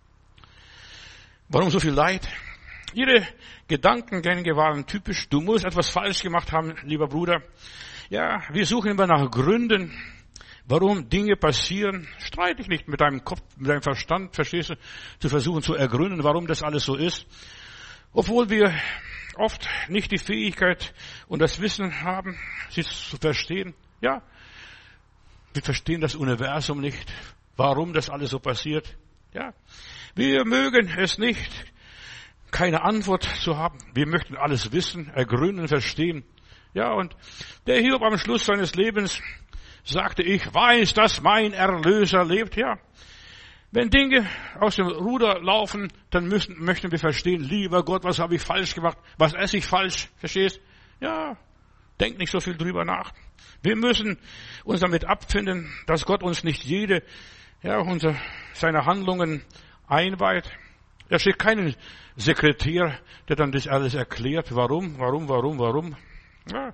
[SPEAKER 1] warum so viel Leid? Ihre Gedankengänge waren typisch. Du musst etwas falsch gemacht haben, lieber Bruder. Ja, wir suchen immer nach Gründen, warum Dinge passieren. Streite dich nicht mit deinem Kopf, mit deinem Verstand, verstehst du, zu versuchen zu ergründen, warum das alles so ist. Obwohl wir oft nicht die Fähigkeit und das Wissen haben, sie zu verstehen. Ja, wir verstehen das Universum nicht, warum das alles so passiert. Ja, wir mögen es nicht, keine Antwort zu haben. Wir möchten alles wissen, ergründen, verstehen. Ja, und der Hiob am Schluss seines Lebens sagte, ich weiß, dass mein Erlöser lebt. Ja, wenn Dinge aus dem Ruder laufen, dann müssen, möchten wir verstehen, lieber Gott, was habe ich falsch gemacht? Was esse ich falsch? Verstehst? Ja, denk nicht so viel drüber nach. Wir müssen uns damit abfinden, dass Gott uns nicht jede, ja, unsere, seine Handlungen einweiht. Da steht kein Sekretär, der dann das alles erklärt. Warum, warum, warum, warum? Ja.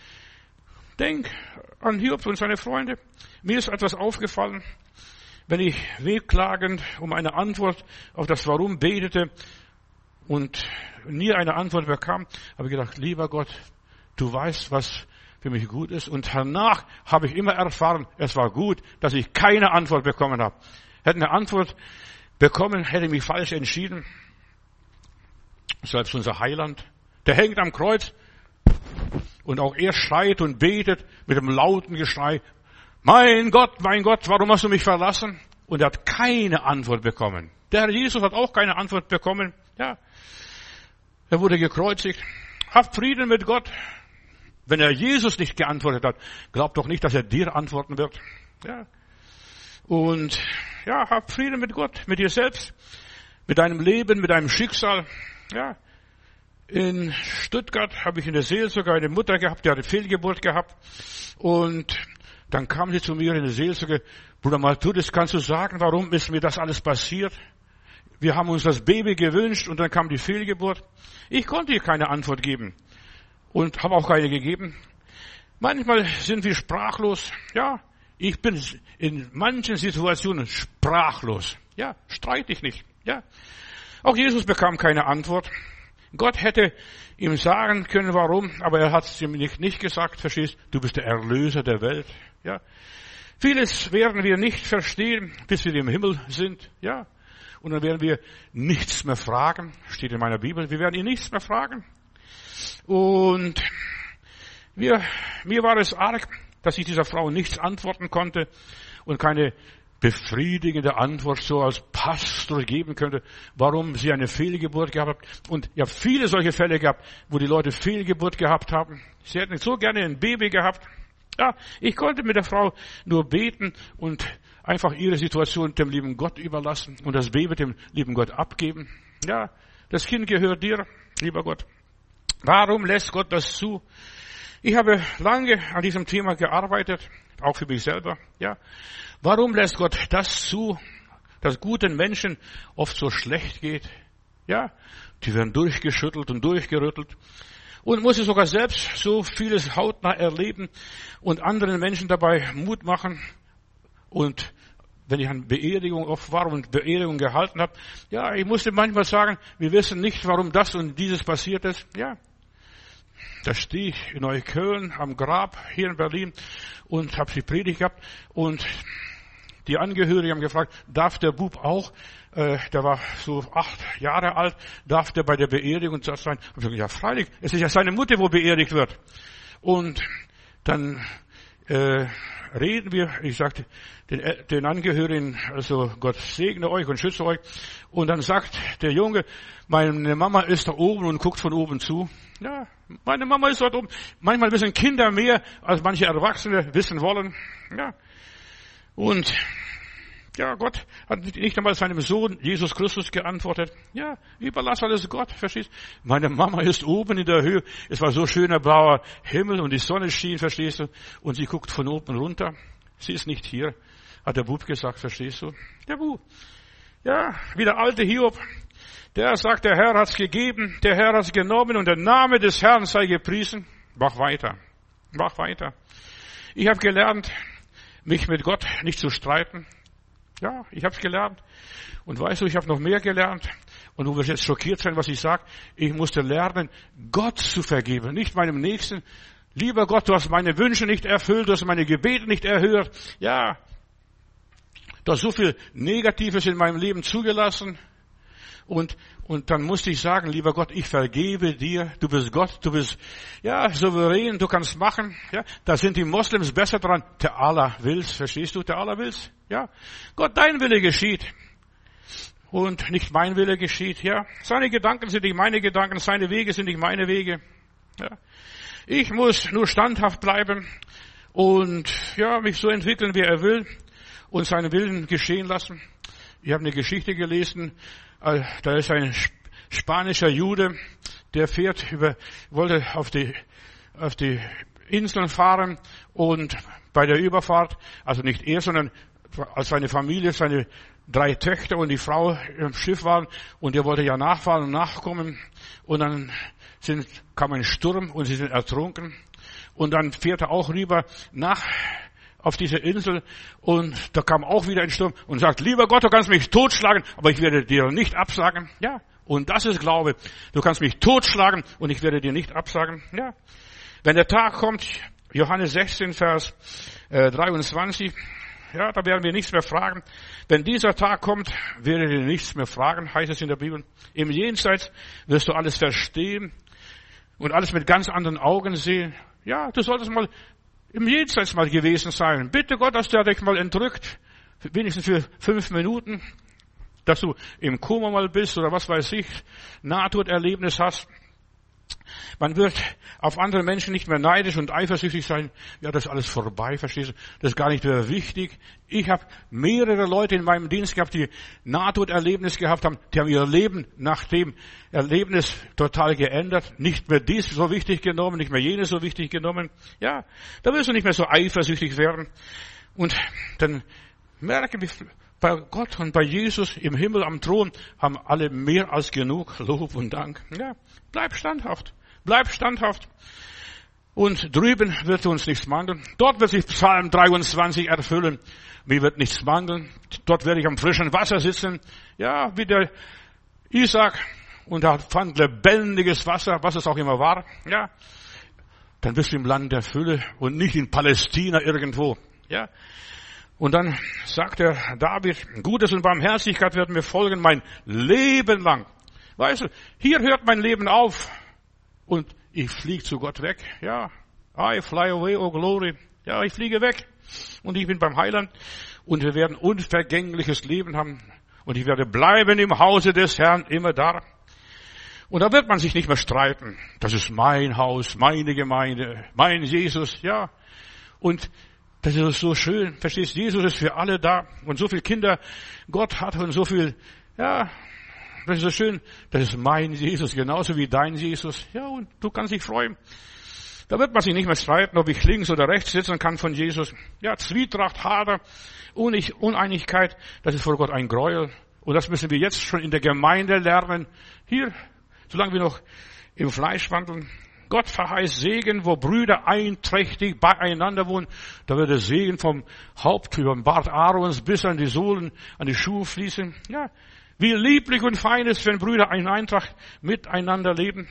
[SPEAKER 1] Denk an Hiob und seine Freunde. Mir ist etwas aufgefallen. Wenn ich wehklagend um eine Antwort auf das Warum betete und nie eine Antwort bekam, habe ich gedacht, lieber Gott, du weißt, was für mich gut ist. Und danach habe ich immer erfahren, es war gut, dass ich keine Antwort bekommen habe. Hätte eine Antwort bekommen, hätte ich mich falsch entschieden. Selbst unser Heiland, der hängt am Kreuz und auch er schreit und betet mit einem lauten Geschrei, mein Gott, mein Gott, warum hast du mich verlassen? Und er hat keine Antwort bekommen. Der Herr Jesus hat auch keine Antwort bekommen. Ja, er wurde gekreuzigt. Hab Frieden mit Gott. Wenn er Jesus nicht geantwortet hat, glaub doch nicht, dass er dir antworten wird. Ja. Und ja, hab Frieden mit Gott, mit dir selbst, mit deinem Leben, mit deinem Schicksal. Ja. In Stuttgart habe ich in der Seelsorge eine Mutter gehabt, die hat eine Fehlgeburt gehabt. Und dann kam sie zu mir in der Seelsorge, Bruder Maltudis, kannst du sagen, warum ist mir das alles passiert? Wir haben uns das Baby gewünscht und dann kam die Fehlgeburt. Ich konnte ihr keine Antwort geben und habe auch keine gegeben. Manchmal sind wir sprachlos. Ja, ich bin in manchen Situationen sprachlos. Ja, streite ich nicht. Ja, auch Jesus bekam keine Antwort. Gott hätte ihm sagen können, warum, aber er hat es ihm nicht, nicht gesagt, verstehst? Du bist der Erlöser der Welt, ja. Vieles werden wir nicht verstehen, bis wir im Himmel sind, ja. Und dann werden wir nichts mehr fragen, steht in meiner Bibel. Wir werden ihn nichts mehr fragen. Und wir, mir war es arg, dass ich dieser Frau nichts antworten konnte und keine befriedigende Antwort so als Pastor geben könnte, warum sie eine Fehlgeburt gehabt hat. Und ich habe viele solche Fälle gehabt, wo die Leute Fehlgeburt gehabt haben. Sie hätten so gerne ein Baby gehabt. Ja, ich konnte mit der Frau nur beten und einfach ihre Situation dem lieben Gott überlassen und das Baby dem lieben Gott abgeben. Ja, das Kind gehört dir, lieber Gott. Warum lässt Gott das zu? Ich habe lange an diesem Thema gearbeitet, auch für mich selber. Ja, warum lässt Gott das zu, dass guten Menschen oft so schlecht geht? Ja, die werden durchgeschüttelt und durchgerüttelt. Und muss ich sogar selbst so vieles hautnah erleben und anderen Menschen dabei Mut machen. Und wenn ich an Beerdigung oft war und Beerdigung gehalten habe, ja, ich musste manchmal sagen, wir wissen nicht, warum das und dieses passiert ist. Ja, da stehe ich in Neukölln am Grab hier in Berlin und habe die Predigt gehabt und die Angehörigen haben gefragt, darf der Bub auch, äh, der war so acht Jahre alt, darf der bei der Beerdigung sein? Ich habe gesagt, ja freilich, es ist ja seine Mutter, wo beerdigt wird. Und dann äh, reden wir, ich sagte den, den Angehörigen, also Gott segne euch und schütze euch. Und dann sagt der Junge, meine Mama ist da oben und guckt von oben zu. Ja, meine Mama ist dort oben. Manchmal wissen Kinder mehr, als manche Erwachsene wissen wollen. Ja. Und ja, Gott hat nicht einmal seinem Sohn Jesus Christus geantwortet. Ja, überlass alles Gott, verstehst? Meine Mama ist oben in der Höhe. Es war so schöner blauer Himmel und die Sonne schien, verstehst du? Und sie guckt von oben runter. Sie ist nicht hier, hat der Bub gesagt, verstehst du? Der Bub. Ja, wie der alte Hiob. Der sagt, der Herr hat's gegeben, der Herr hat's genommen und der Name des Herrn sei gepriesen. Mach weiter. Mach weiter. Ich habe gelernt, mich mit Gott nicht zu streiten. Ja, ich habe es gelernt. Und weißt du, ich habe noch mehr gelernt. Und du wirst jetzt schockiert sein, was ich sage. Ich musste lernen, Gott zu vergeben, nicht meinem Nächsten. Lieber Gott, du hast meine Wünsche nicht erfüllt, du hast meine Gebete nicht erhört. Ja, du hast so viel Negatives in meinem Leben zugelassen. Und, und dann musste ich sagen, lieber Gott, ich vergebe dir, du bist Gott, du bist, ja, souverän, du kannst machen, ja. Da sind die Moslems besser dran. Der Allah will's, verstehst du? Der Allah will's, ja. Gott, dein Wille geschieht. Und nicht mein Wille geschieht, ja. Seine Gedanken sind nicht meine Gedanken, seine Wege sind nicht meine Wege, ja. Ich muss nur standhaft bleiben und, ja, mich so entwickeln, wie er will und seinen Willen geschehen lassen. Ich habe eine Geschichte gelesen, da ist ein spanischer Jude, der fährt über, wollte auf die, auf die Inseln fahren und bei der Überfahrt, also nicht er, sondern als seine Familie, seine drei Töchter und die Frau im Schiff waren und er wollte ja nachfahren und nachkommen und dann sind, kam ein Sturm und sie sind ertrunken und dann fährt er auch rüber nach auf diese Insel und da kam auch wieder ein Sturm und sagt, lieber Gott, du kannst mich totschlagen, aber ich werde dir nicht absagen. Ja, und das ist Glaube. Du kannst mich totschlagen und ich werde dir nicht absagen. Ja, wenn der Tag kommt, Johannes sechzehn, Vers äh, dreiundzwanzig, ja, da werden wir nichts mehr fragen. Wenn dieser Tag kommt, werdet ihr nichts mehr fragen, heißt es in der Bibel. Im Jenseits wirst du alles verstehen und alles mit ganz anderen Augen sehen. Ja, du solltest mal im Jenseits mal gewesen sein. Bitte Gott, dass der dich mal entrückt, wenigstens für fünf Minuten, dass du im Koma mal bist oder was weiß ich, Nahtoderlebnis hast. Man wird auf andere Menschen nicht mehr neidisch und eifersüchtig sein. Ja, das ist alles vorbei, verstehst du? Das ist gar nicht mehr wichtig. Ich habe mehrere Leute in meinem Dienst gehabt, die Nahtoderlebnis gehabt haben. Die haben ihr Leben nach dem Erlebnis total geändert. Nicht mehr dies so wichtig genommen, nicht mehr jenes so wichtig genommen. Ja, da wirst du nicht mehr so eifersüchtig werden. Und dann merke ich, bei Gott und bei Jesus im Himmel am Thron haben alle mehr als genug Lob und Dank. Ja, bleib standhaft. Bleib standhaft. Und drüben wird uns nichts mangeln. Dort wird sich Psalm dreiundzwanzig erfüllen. Mir wird nichts mangeln. Dort werde ich am frischen Wasser sitzen. Ja, wie der Isaac und da fand lebendiges Wasser, was es auch immer war, ja, dann bist du im Land der Fülle und nicht in Palästina irgendwo, ja. Und dann sagt der David, Gutes und Barmherzigkeit werden mir folgen mein Leben lang. Weißt du, hier hört mein Leben auf und ich fliege zu Gott weg, ja. I fly away, oh glory. Ja, ich fliege weg und ich bin beim Heiland und wir werden unvergängliches Leben haben und ich werde bleiben im Hause des Herrn immer da. Und da wird man sich nicht mehr streiten. Das ist mein Haus, meine Gemeinde, mein Jesus, ja. Und das ist so schön, verstehst du, Jesus ist für alle da und so viele Kinder Gott hat und so viel, ja, das ist so schön, das ist mein Jesus, genauso wie dein Jesus, ja, und du kannst dich freuen. Da wird man sich nicht mehr streiten, ob ich links oder rechts sitzen kann von Jesus. Ja, Zwietracht, Hader, Uneinigkeit, das ist vor Gott ein Gräuel. Und das müssen wir jetzt schon in der Gemeinde lernen. Hier, solange wir noch im Fleisch wandeln. Gott verheißt Segen, wo Brüder einträchtig beieinander wohnen. Da wird der Segen vom Haupt über den Bart Aarons bis an die Sohlen, an die Schuhe fließen. Ja, wie lieblich und fein ist, wenn Brüder in Eintracht miteinander leben.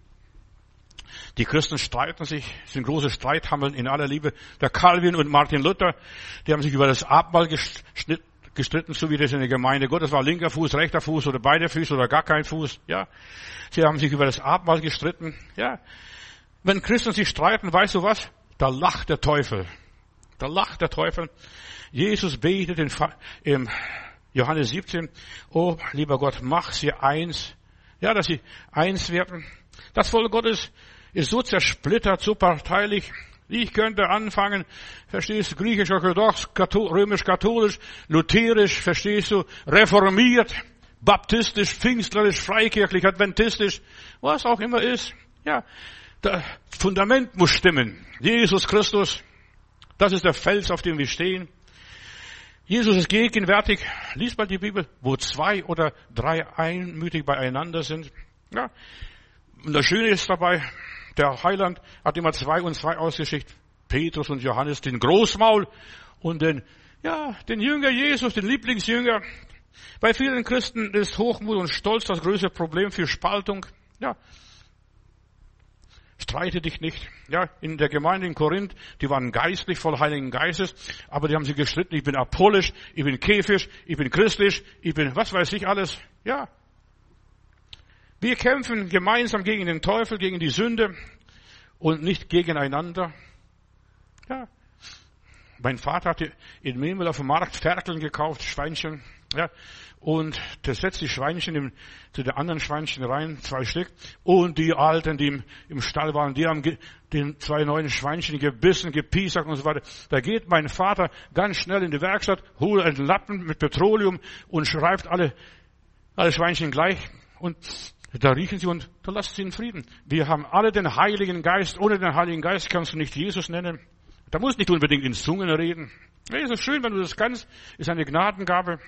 [SPEAKER 1] Die Christen streiten sich, es sind große Streithammeln in aller Liebe. Der Calvin und Martin Luther, die haben sich über das Abendmahl gestritten, so wie das in der Gemeinde Gottes war, linker Fuß, rechter Fuß oder beide Füße oder gar kein Fuß, ja. Sie haben sich über das Abendmahl gestritten, ja. Wenn Christen sich streiten, weißt du was? Da lacht der Teufel. Da lacht der Teufel. Jesus betet in, im Johannes siebzehn, oh, lieber Gott, mach sie eins. Ja, dass sie eins werden. Das Volk Gottes ist so zersplittert, so parteilich. Ich könnte anfangen, verstehst du, griechisch-orthodox, römisch-katholisch, lutherisch, verstehst du, reformiert, baptistisch, pfingstlerisch, freikirchlich, adventistisch, was auch immer ist. Ja, das Fundament muss stimmen. Jesus Christus, das ist der Fels, auf dem wir stehen. Jesus ist gegenwärtig. Lies mal die Bibel, wo zwei oder drei einmütig beieinander sind. Ja, und das Schöne ist dabei, der Heiland hat immer zwei und zwei ausgeschickt. Petrus und Johannes, den Großmaul und den, ja, den Jünger Jesus, den Lieblingsjünger. Bei vielen Christen ist Hochmut und Stolz das größte Problem für Spaltung. Ja. Streite dich nicht. Ja, in der Gemeinde in Korinth, die waren geistlich, voll Heiligen Geistes, aber die haben sich gestritten. Ich bin apollisch, ich bin käfisch, ich bin christlich, ich bin, was weiß ich alles. Ja. Wir kämpfen gemeinsam gegen den Teufel, gegen die Sünde und nicht gegeneinander. Ja. Mein Vater hatte in Memel auf dem Markt Ferkeln gekauft, Schweinchen. Ja. Und der setzt die Schweinchen im, zu den anderen Schweinchen rein, zwei Stück. Und die Alten, die im, im Stall waren, die haben ge, den zwei neuen Schweinchen gebissen, gepiesackt und so weiter. Da geht mein Vater ganz schnell in die Werkstatt, holt einen Lappen mit Petroleum und schreibt alle, alle Schweinchen gleich. Und da riechen sie und da lassen sie in Frieden. Wir haben alle den Heiligen Geist. Ohne den Heiligen Geist kannst du nicht Jesus nennen. Da musst du nicht unbedingt in Zungen reden. Ja, es ist schön, wenn du das kannst. Ist eine Gnadengabe.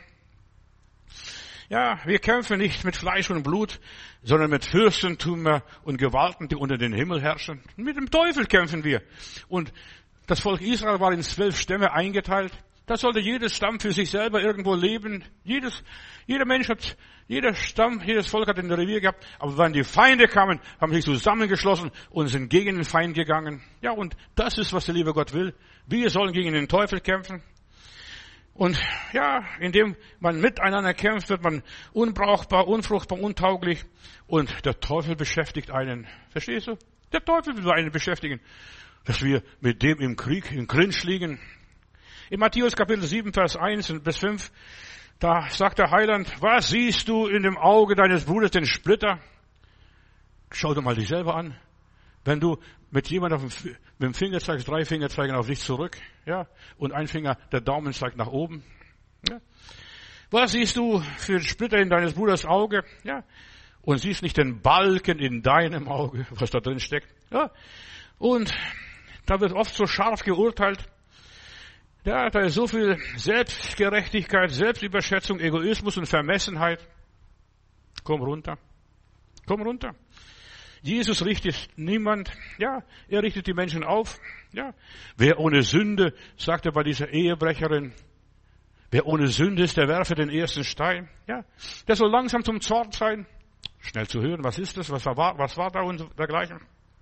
[SPEAKER 1] Ja, wir kämpfen nicht mit Fleisch und Blut, sondern mit Fürstentümer und Gewalten, die unter den Himmel herrschen. Mit dem Teufel kämpfen wir. Und das Volk Israel war in zwölf Stämme eingeteilt. Da sollte jedes Stamm für sich selber irgendwo leben. Jedes, jeder Mensch hat, jeder Stamm, jedes Volk hat ein Revier gehabt. Aber wenn die Feinde kamen, haben sich zusammengeschlossen und sind gegen den Feind gegangen. Ja, und das ist, was der liebe Gott will. Wir sollen gegen den Teufel kämpfen. Und ja, indem man miteinander kämpft, wird man unbrauchbar, unfruchtbar, untauglich. Und der Teufel beschäftigt einen. Verstehst du? Der Teufel will einen beschäftigen. Dass wir mit dem im Krieg, im Clinch liegen. In Matthäus Kapitel sieben, Vers eins bis fünf, da sagt der Heiland, was siehst du in dem Auge deines Bruders, den Splitter? Schau dir mal dich selber an. Wenn du mit jemandem mit dem Finger zeigst, drei Finger zeigen auf dich zurück, ja, und ein Finger, der Daumen zeigt nach oben, ja. Was siehst du für den Splitter in deines Bruders Auge, ja, und siehst nicht den Balken in deinem Auge, was da drin steckt, ja. Und da wird oft so scharf geurteilt. Ja, da ist so viel Selbstgerechtigkeit, Selbstüberschätzung, Egoismus und Vermessenheit. Komm runter. Komm runter. Jesus richtet niemand. Ja, er richtet die Menschen auf. Ja. Wer ohne Sünde, sagt er bei dieser Ehebrecherin, wer ohne Sünde ist, der werfe den ersten Stein. Ja. Der soll langsam zum Zorn sein. Schnell zu hören, was ist das, was war, was war da und dergleichen.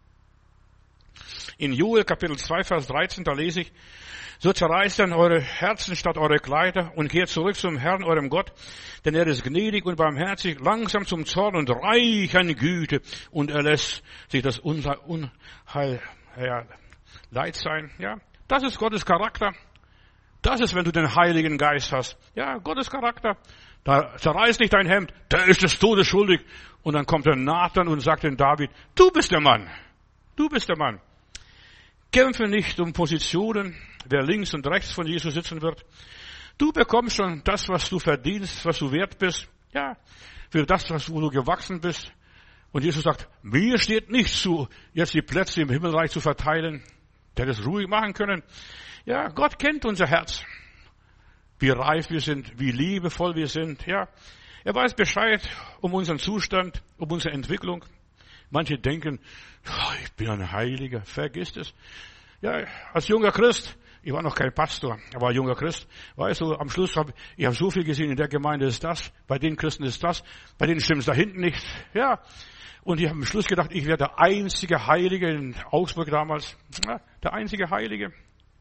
[SPEAKER 1] In Joel Kapitel zwei, Vers dreizehn, da lese ich, so zerreißt dann eure Herzen statt eure Kleider und kehrt zurück zum Herrn, eurem Gott, denn er ist gnädig und barmherzig, langsam zum Zorn und reich an Güte, und er lässt sich das Unheil, ja, Leid sein, ja. Das ist Gottes Charakter. Das ist, wenn du den Heiligen Geist hast. Ja, Gottes Charakter. Da zerreißt nicht dein Hemd, der ist des Todes schuldig. Und dann kommt der Nathan und sagt dem David, du bist der Mann. Du bist der Mann. Kämpfe nicht um Positionen, wer links und rechts von Jesus sitzen wird. Du bekommst schon das, was du verdienst, was du wert bist. Ja, für das, was wo du gewachsen bist. Und Jesus sagt, mir steht nicht zu, jetzt die Plätze im Himmelreich zu verteilen. Der das ruhig machen können. Ja, Gott kennt unser Herz. Wie reif wir sind, wie liebevoll wir sind. Ja, er weiß Bescheid um unseren Zustand, um unsere Entwicklung. Manche denken, oh, ich bin ein Heiliger, vergiss es. Ja, als junger Christ, ich war noch kein Pastor, aber ein junger Christ, weißt du, am Schluss habe ich habe so viel gesehen, in der Gemeinde ist das, bei den Christen ist das, bei denen stimmt es da hinten nicht. Ja, und ich habe am Schluss gedacht, ich wäre der einzige Heilige in Augsburg damals. Ja, der einzige Heilige.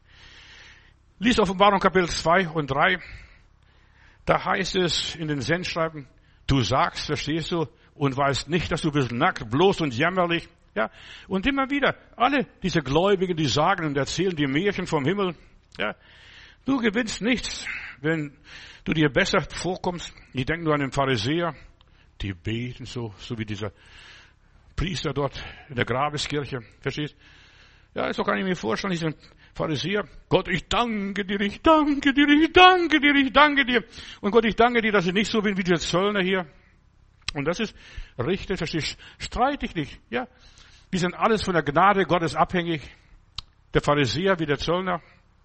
[SPEAKER 1] Lies Offenbarung Kapitel zwei und drei. Da heißt es in den Sendschreiben, du sagst, verstehst du, und weißt nicht, dass du bist nackt, bloß und jämmerlich. Ja, und immer wieder, alle diese Gläubigen, die sagen und erzählen die Märchen vom Himmel. Ja, du gewinnst nichts, wenn du dir besser vorkommst. Ich denke nur an den Pharisäer, die beten so, so wie dieser Priester dort in der Grabeskirche. Verstehst? Ja, so kann ich mir vorstellen, diesen Pharisäer. Gott, ich danke dir, ich danke dir, ich danke dir, ich danke dir. Und Gott, ich danke dir, dass ich nicht so bin wie der Zöllner hier. Und das ist richtig, verstehst? Streit dich nicht, ja. Wir sind alles von der Gnade Gottes abhängig. Der Pharisäer wie der Zöllner.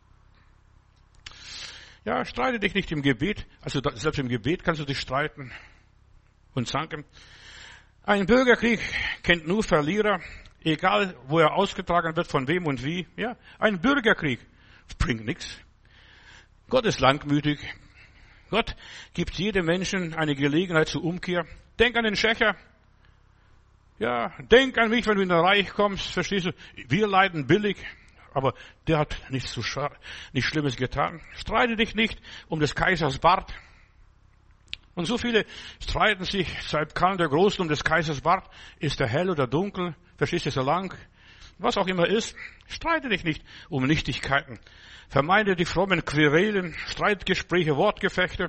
[SPEAKER 1] Ja, streite dich nicht im Gebet. Also selbst im Gebet kannst du dich streiten und zanken. Ein Bürgerkrieg kennt nur Verlierer, egal wo er ausgetragen wird, von wem und wie. Ja, ein Bürgerkrieg bringt nichts. Gott ist langmütig. Gott gibt jedem Menschen eine Gelegenheit zur Umkehr. Denk an den Schächer. Ja, denk an mich, wenn du in das Reich kommst. Verstehst du? Wir leiden billig, aber der hat nichts zu scha- nichts Schlimmes getan. Streite dich nicht um des Kaisers Bart. Und so viele streiten sich seit Karl der Großen um des Kaisers Bart. Ist er hell oder dunkel? Verstehst du, ist er lang? Was auch immer ist. Streite dich nicht um Nichtigkeiten. Vermeide die frommen Querelen, Streitgespräche, Wortgefechte.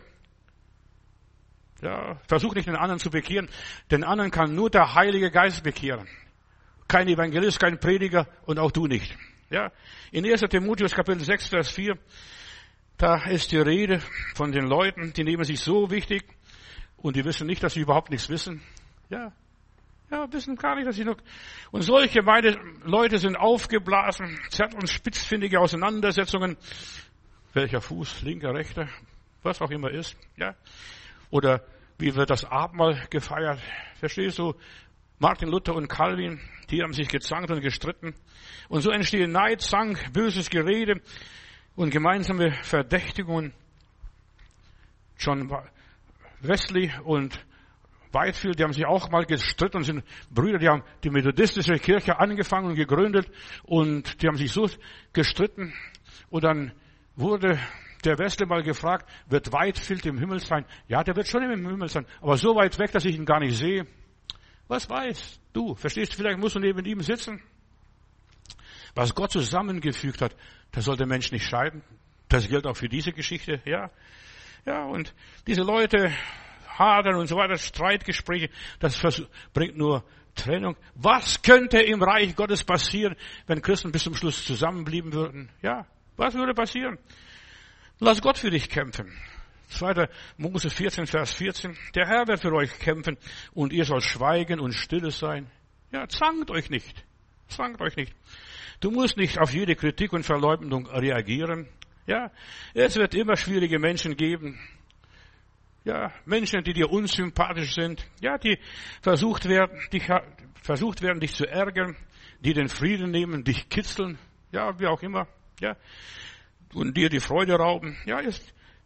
[SPEAKER 1] Ja, versuch nicht den anderen zu bekehren. Den anderen kann nur der Heilige Geist bekehren. Kein Evangelist, kein Prediger und auch du nicht. Ja, in erster Timotheus Kapitel sechs, Vers vier, da ist die Rede von den Leuten, die nehmen sich so wichtig und die wissen nicht, dass sie überhaupt nichts wissen. Ja, ja, wissen gar nicht, dass sie noch... Und solche beide Leute sind aufgeblasen, zerrt uns spitzfindige Auseinandersetzungen. Welcher Fuß, linker, rechter, was auch immer ist. Ja, oder wie wird das Abendmahl gefeiert? Verstehst du? Martin Luther und Calvin, die haben sich gezankt und gestritten. Und so entstehen Neid, Zank, böses Gerede und gemeinsame Verdächtigungen. John Wesley und Whitefield, die haben sich auch mal gestritten und sind Brüder, die haben die methodistische Kirche angefangen und gegründet und die haben sich so gestritten. Und dann wurde der Wesley mal gefragt, wird Whitefield im Himmel sein? Ja, der wird schon im Himmel sein, aber so weit weg, dass ich ihn gar nicht sehe. Was weißt du? Verstehst du, vielleicht musst du neben ihm sitzen. Was Gott zusammengefügt hat, das soll der Mensch nicht scheiden. Das gilt auch für diese Geschichte, ja. Ja, und diese Leute hadern und so weiter, Streitgespräche, das bringt nur Trennung. Was könnte im Reich Gottes passieren, wenn Christen bis zum Schluss zusammenblieben würden? Ja, was würde passieren? Lass Gott für dich kämpfen. zweiter Mose vierzehn, Vers vierzehn. Der Herr wird für euch kämpfen und ihr sollt schweigen und stille sein. Ja, zankt euch nicht. Zankt euch nicht. Du musst nicht auf jede Kritik und Verleumdung reagieren. Ja, es wird immer schwierige Menschen geben. Ja, Menschen, die dir unsympathisch sind. Ja, die versucht werden, dich, versucht werden, dich zu ärgern, die den Frieden nehmen, dich kitzeln. Ja, wie auch immer. Ja, und dir die Freude rauben. Ja, ist,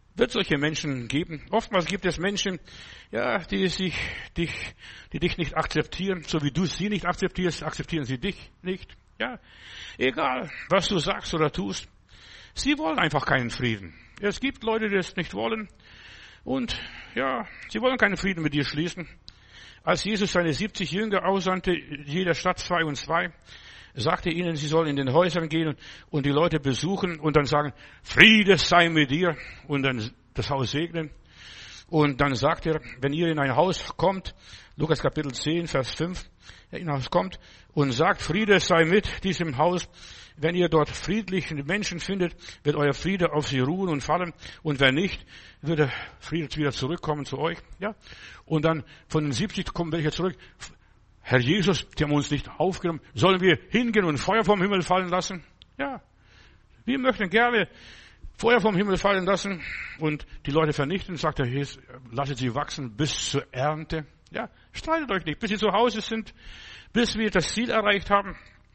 [SPEAKER 1] Wird solche Menschen geben. Oftmals gibt es Menschen, ja, die sich, dich, die dich nicht akzeptieren, so wie du sie nicht akzeptierst, akzeptieren sie dich nicht. Ja, egal, was du sagst oder tust. Sie wollen einfach keinen Frieden. Es gibt Leute, die es nicht wollen. Und, ja, sie wollen keinen Frieden mit dir schließen. Als Jesus seine siebzig Jünger aussandte, jeder Stadt zwei und zwei, sagte ihnen, sie sollen in den Häusern gehen und die Leute besuchen und dann sagen, Friede sei mit dir und dann das Haus segnen. Und dann sagt er, wenn ihr in ein Haus kommt, Lukas Kapitel zehn, Vers fünf, in ein Haus kommt und sagt, Friede sei mit diesem Haus, wenn ihr dort friedliche Menschen findet, wird euer Friede auf sie ruhen und fallen und wenn nicht, wird der Friede wieder zurückkommen zu euch. Ja. Und dann von den siebzig kommen welche zurück. Herr Jesus, die haben uns nicht aufgenommen. Sollen wir hingehen und Feuer vom Himmel fallen lassen? Ja, wir möchten gerne Feuer vom Himmel fallen lassen und die Leute vernichten. Sagt der Jesus, lasst sie wachsen bis zur Ernte. Ja, streitet euch nicht, bis sie zu Hause sind, bis wir das Ziel erreicht haben.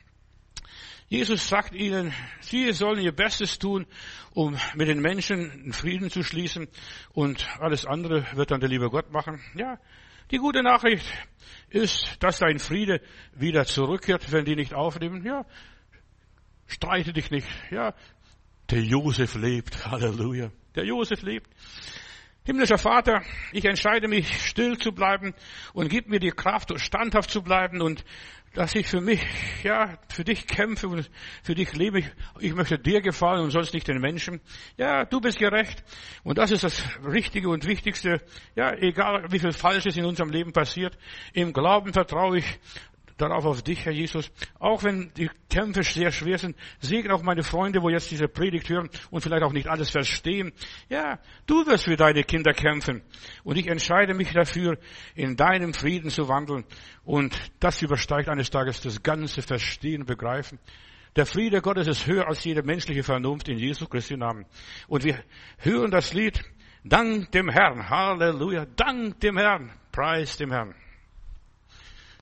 [SPEAKER 1] Jesus sagt ihnen, sie sollen ihr Bestes tun, um mit den Menschen einen Frieden zu schließen und alles andere wird dann der liebe Gott machen. Ja, die gute Nachricht ist, dass dein Friede wieder zurückkehrt, wenn die nicht aufnehmen. Ja, streite dich nicht. Ja, der Josef lebt. Halleluja. Der Josef lebt. Himmlischer Vater, ich entscheide mich, still zu bleiben und gib mir die Kraft, standhaft zu bleiben und dass ich für mich, ja, für dich kämpfe und für dich lebe. Ich, ich möchte dir gefallen und sonst nicht den Menschen. Ja, du bist gerecht. Und das ist das Richtige und Wichtigste. Ja, egal wie viel Falsches in unserem Leben passiert. Im Glauben vertraue ich darauf auf dich, Herr Jesus. Auch wenn die Kämpfe sehr schwer sind, segne auch meine Freunde, wo jetzt diese Predigt hören und vielleicht auch nicht alles verstehen. Ja, du wirst für deine Kinder kämpfen. Und ich entscheide mich dafür, in deinem Frieden zu wandeln. Und das übersteigt eines Tages das ganze Verstehen und Begreifen. Der Friede Gottes ist höher als jede menschliche Vernunft in Jesu Christi Namen. Und wir hören das Lied, Dank dem Herrn. Halleluja. Dank dem Herrn. Preis dem Herrn.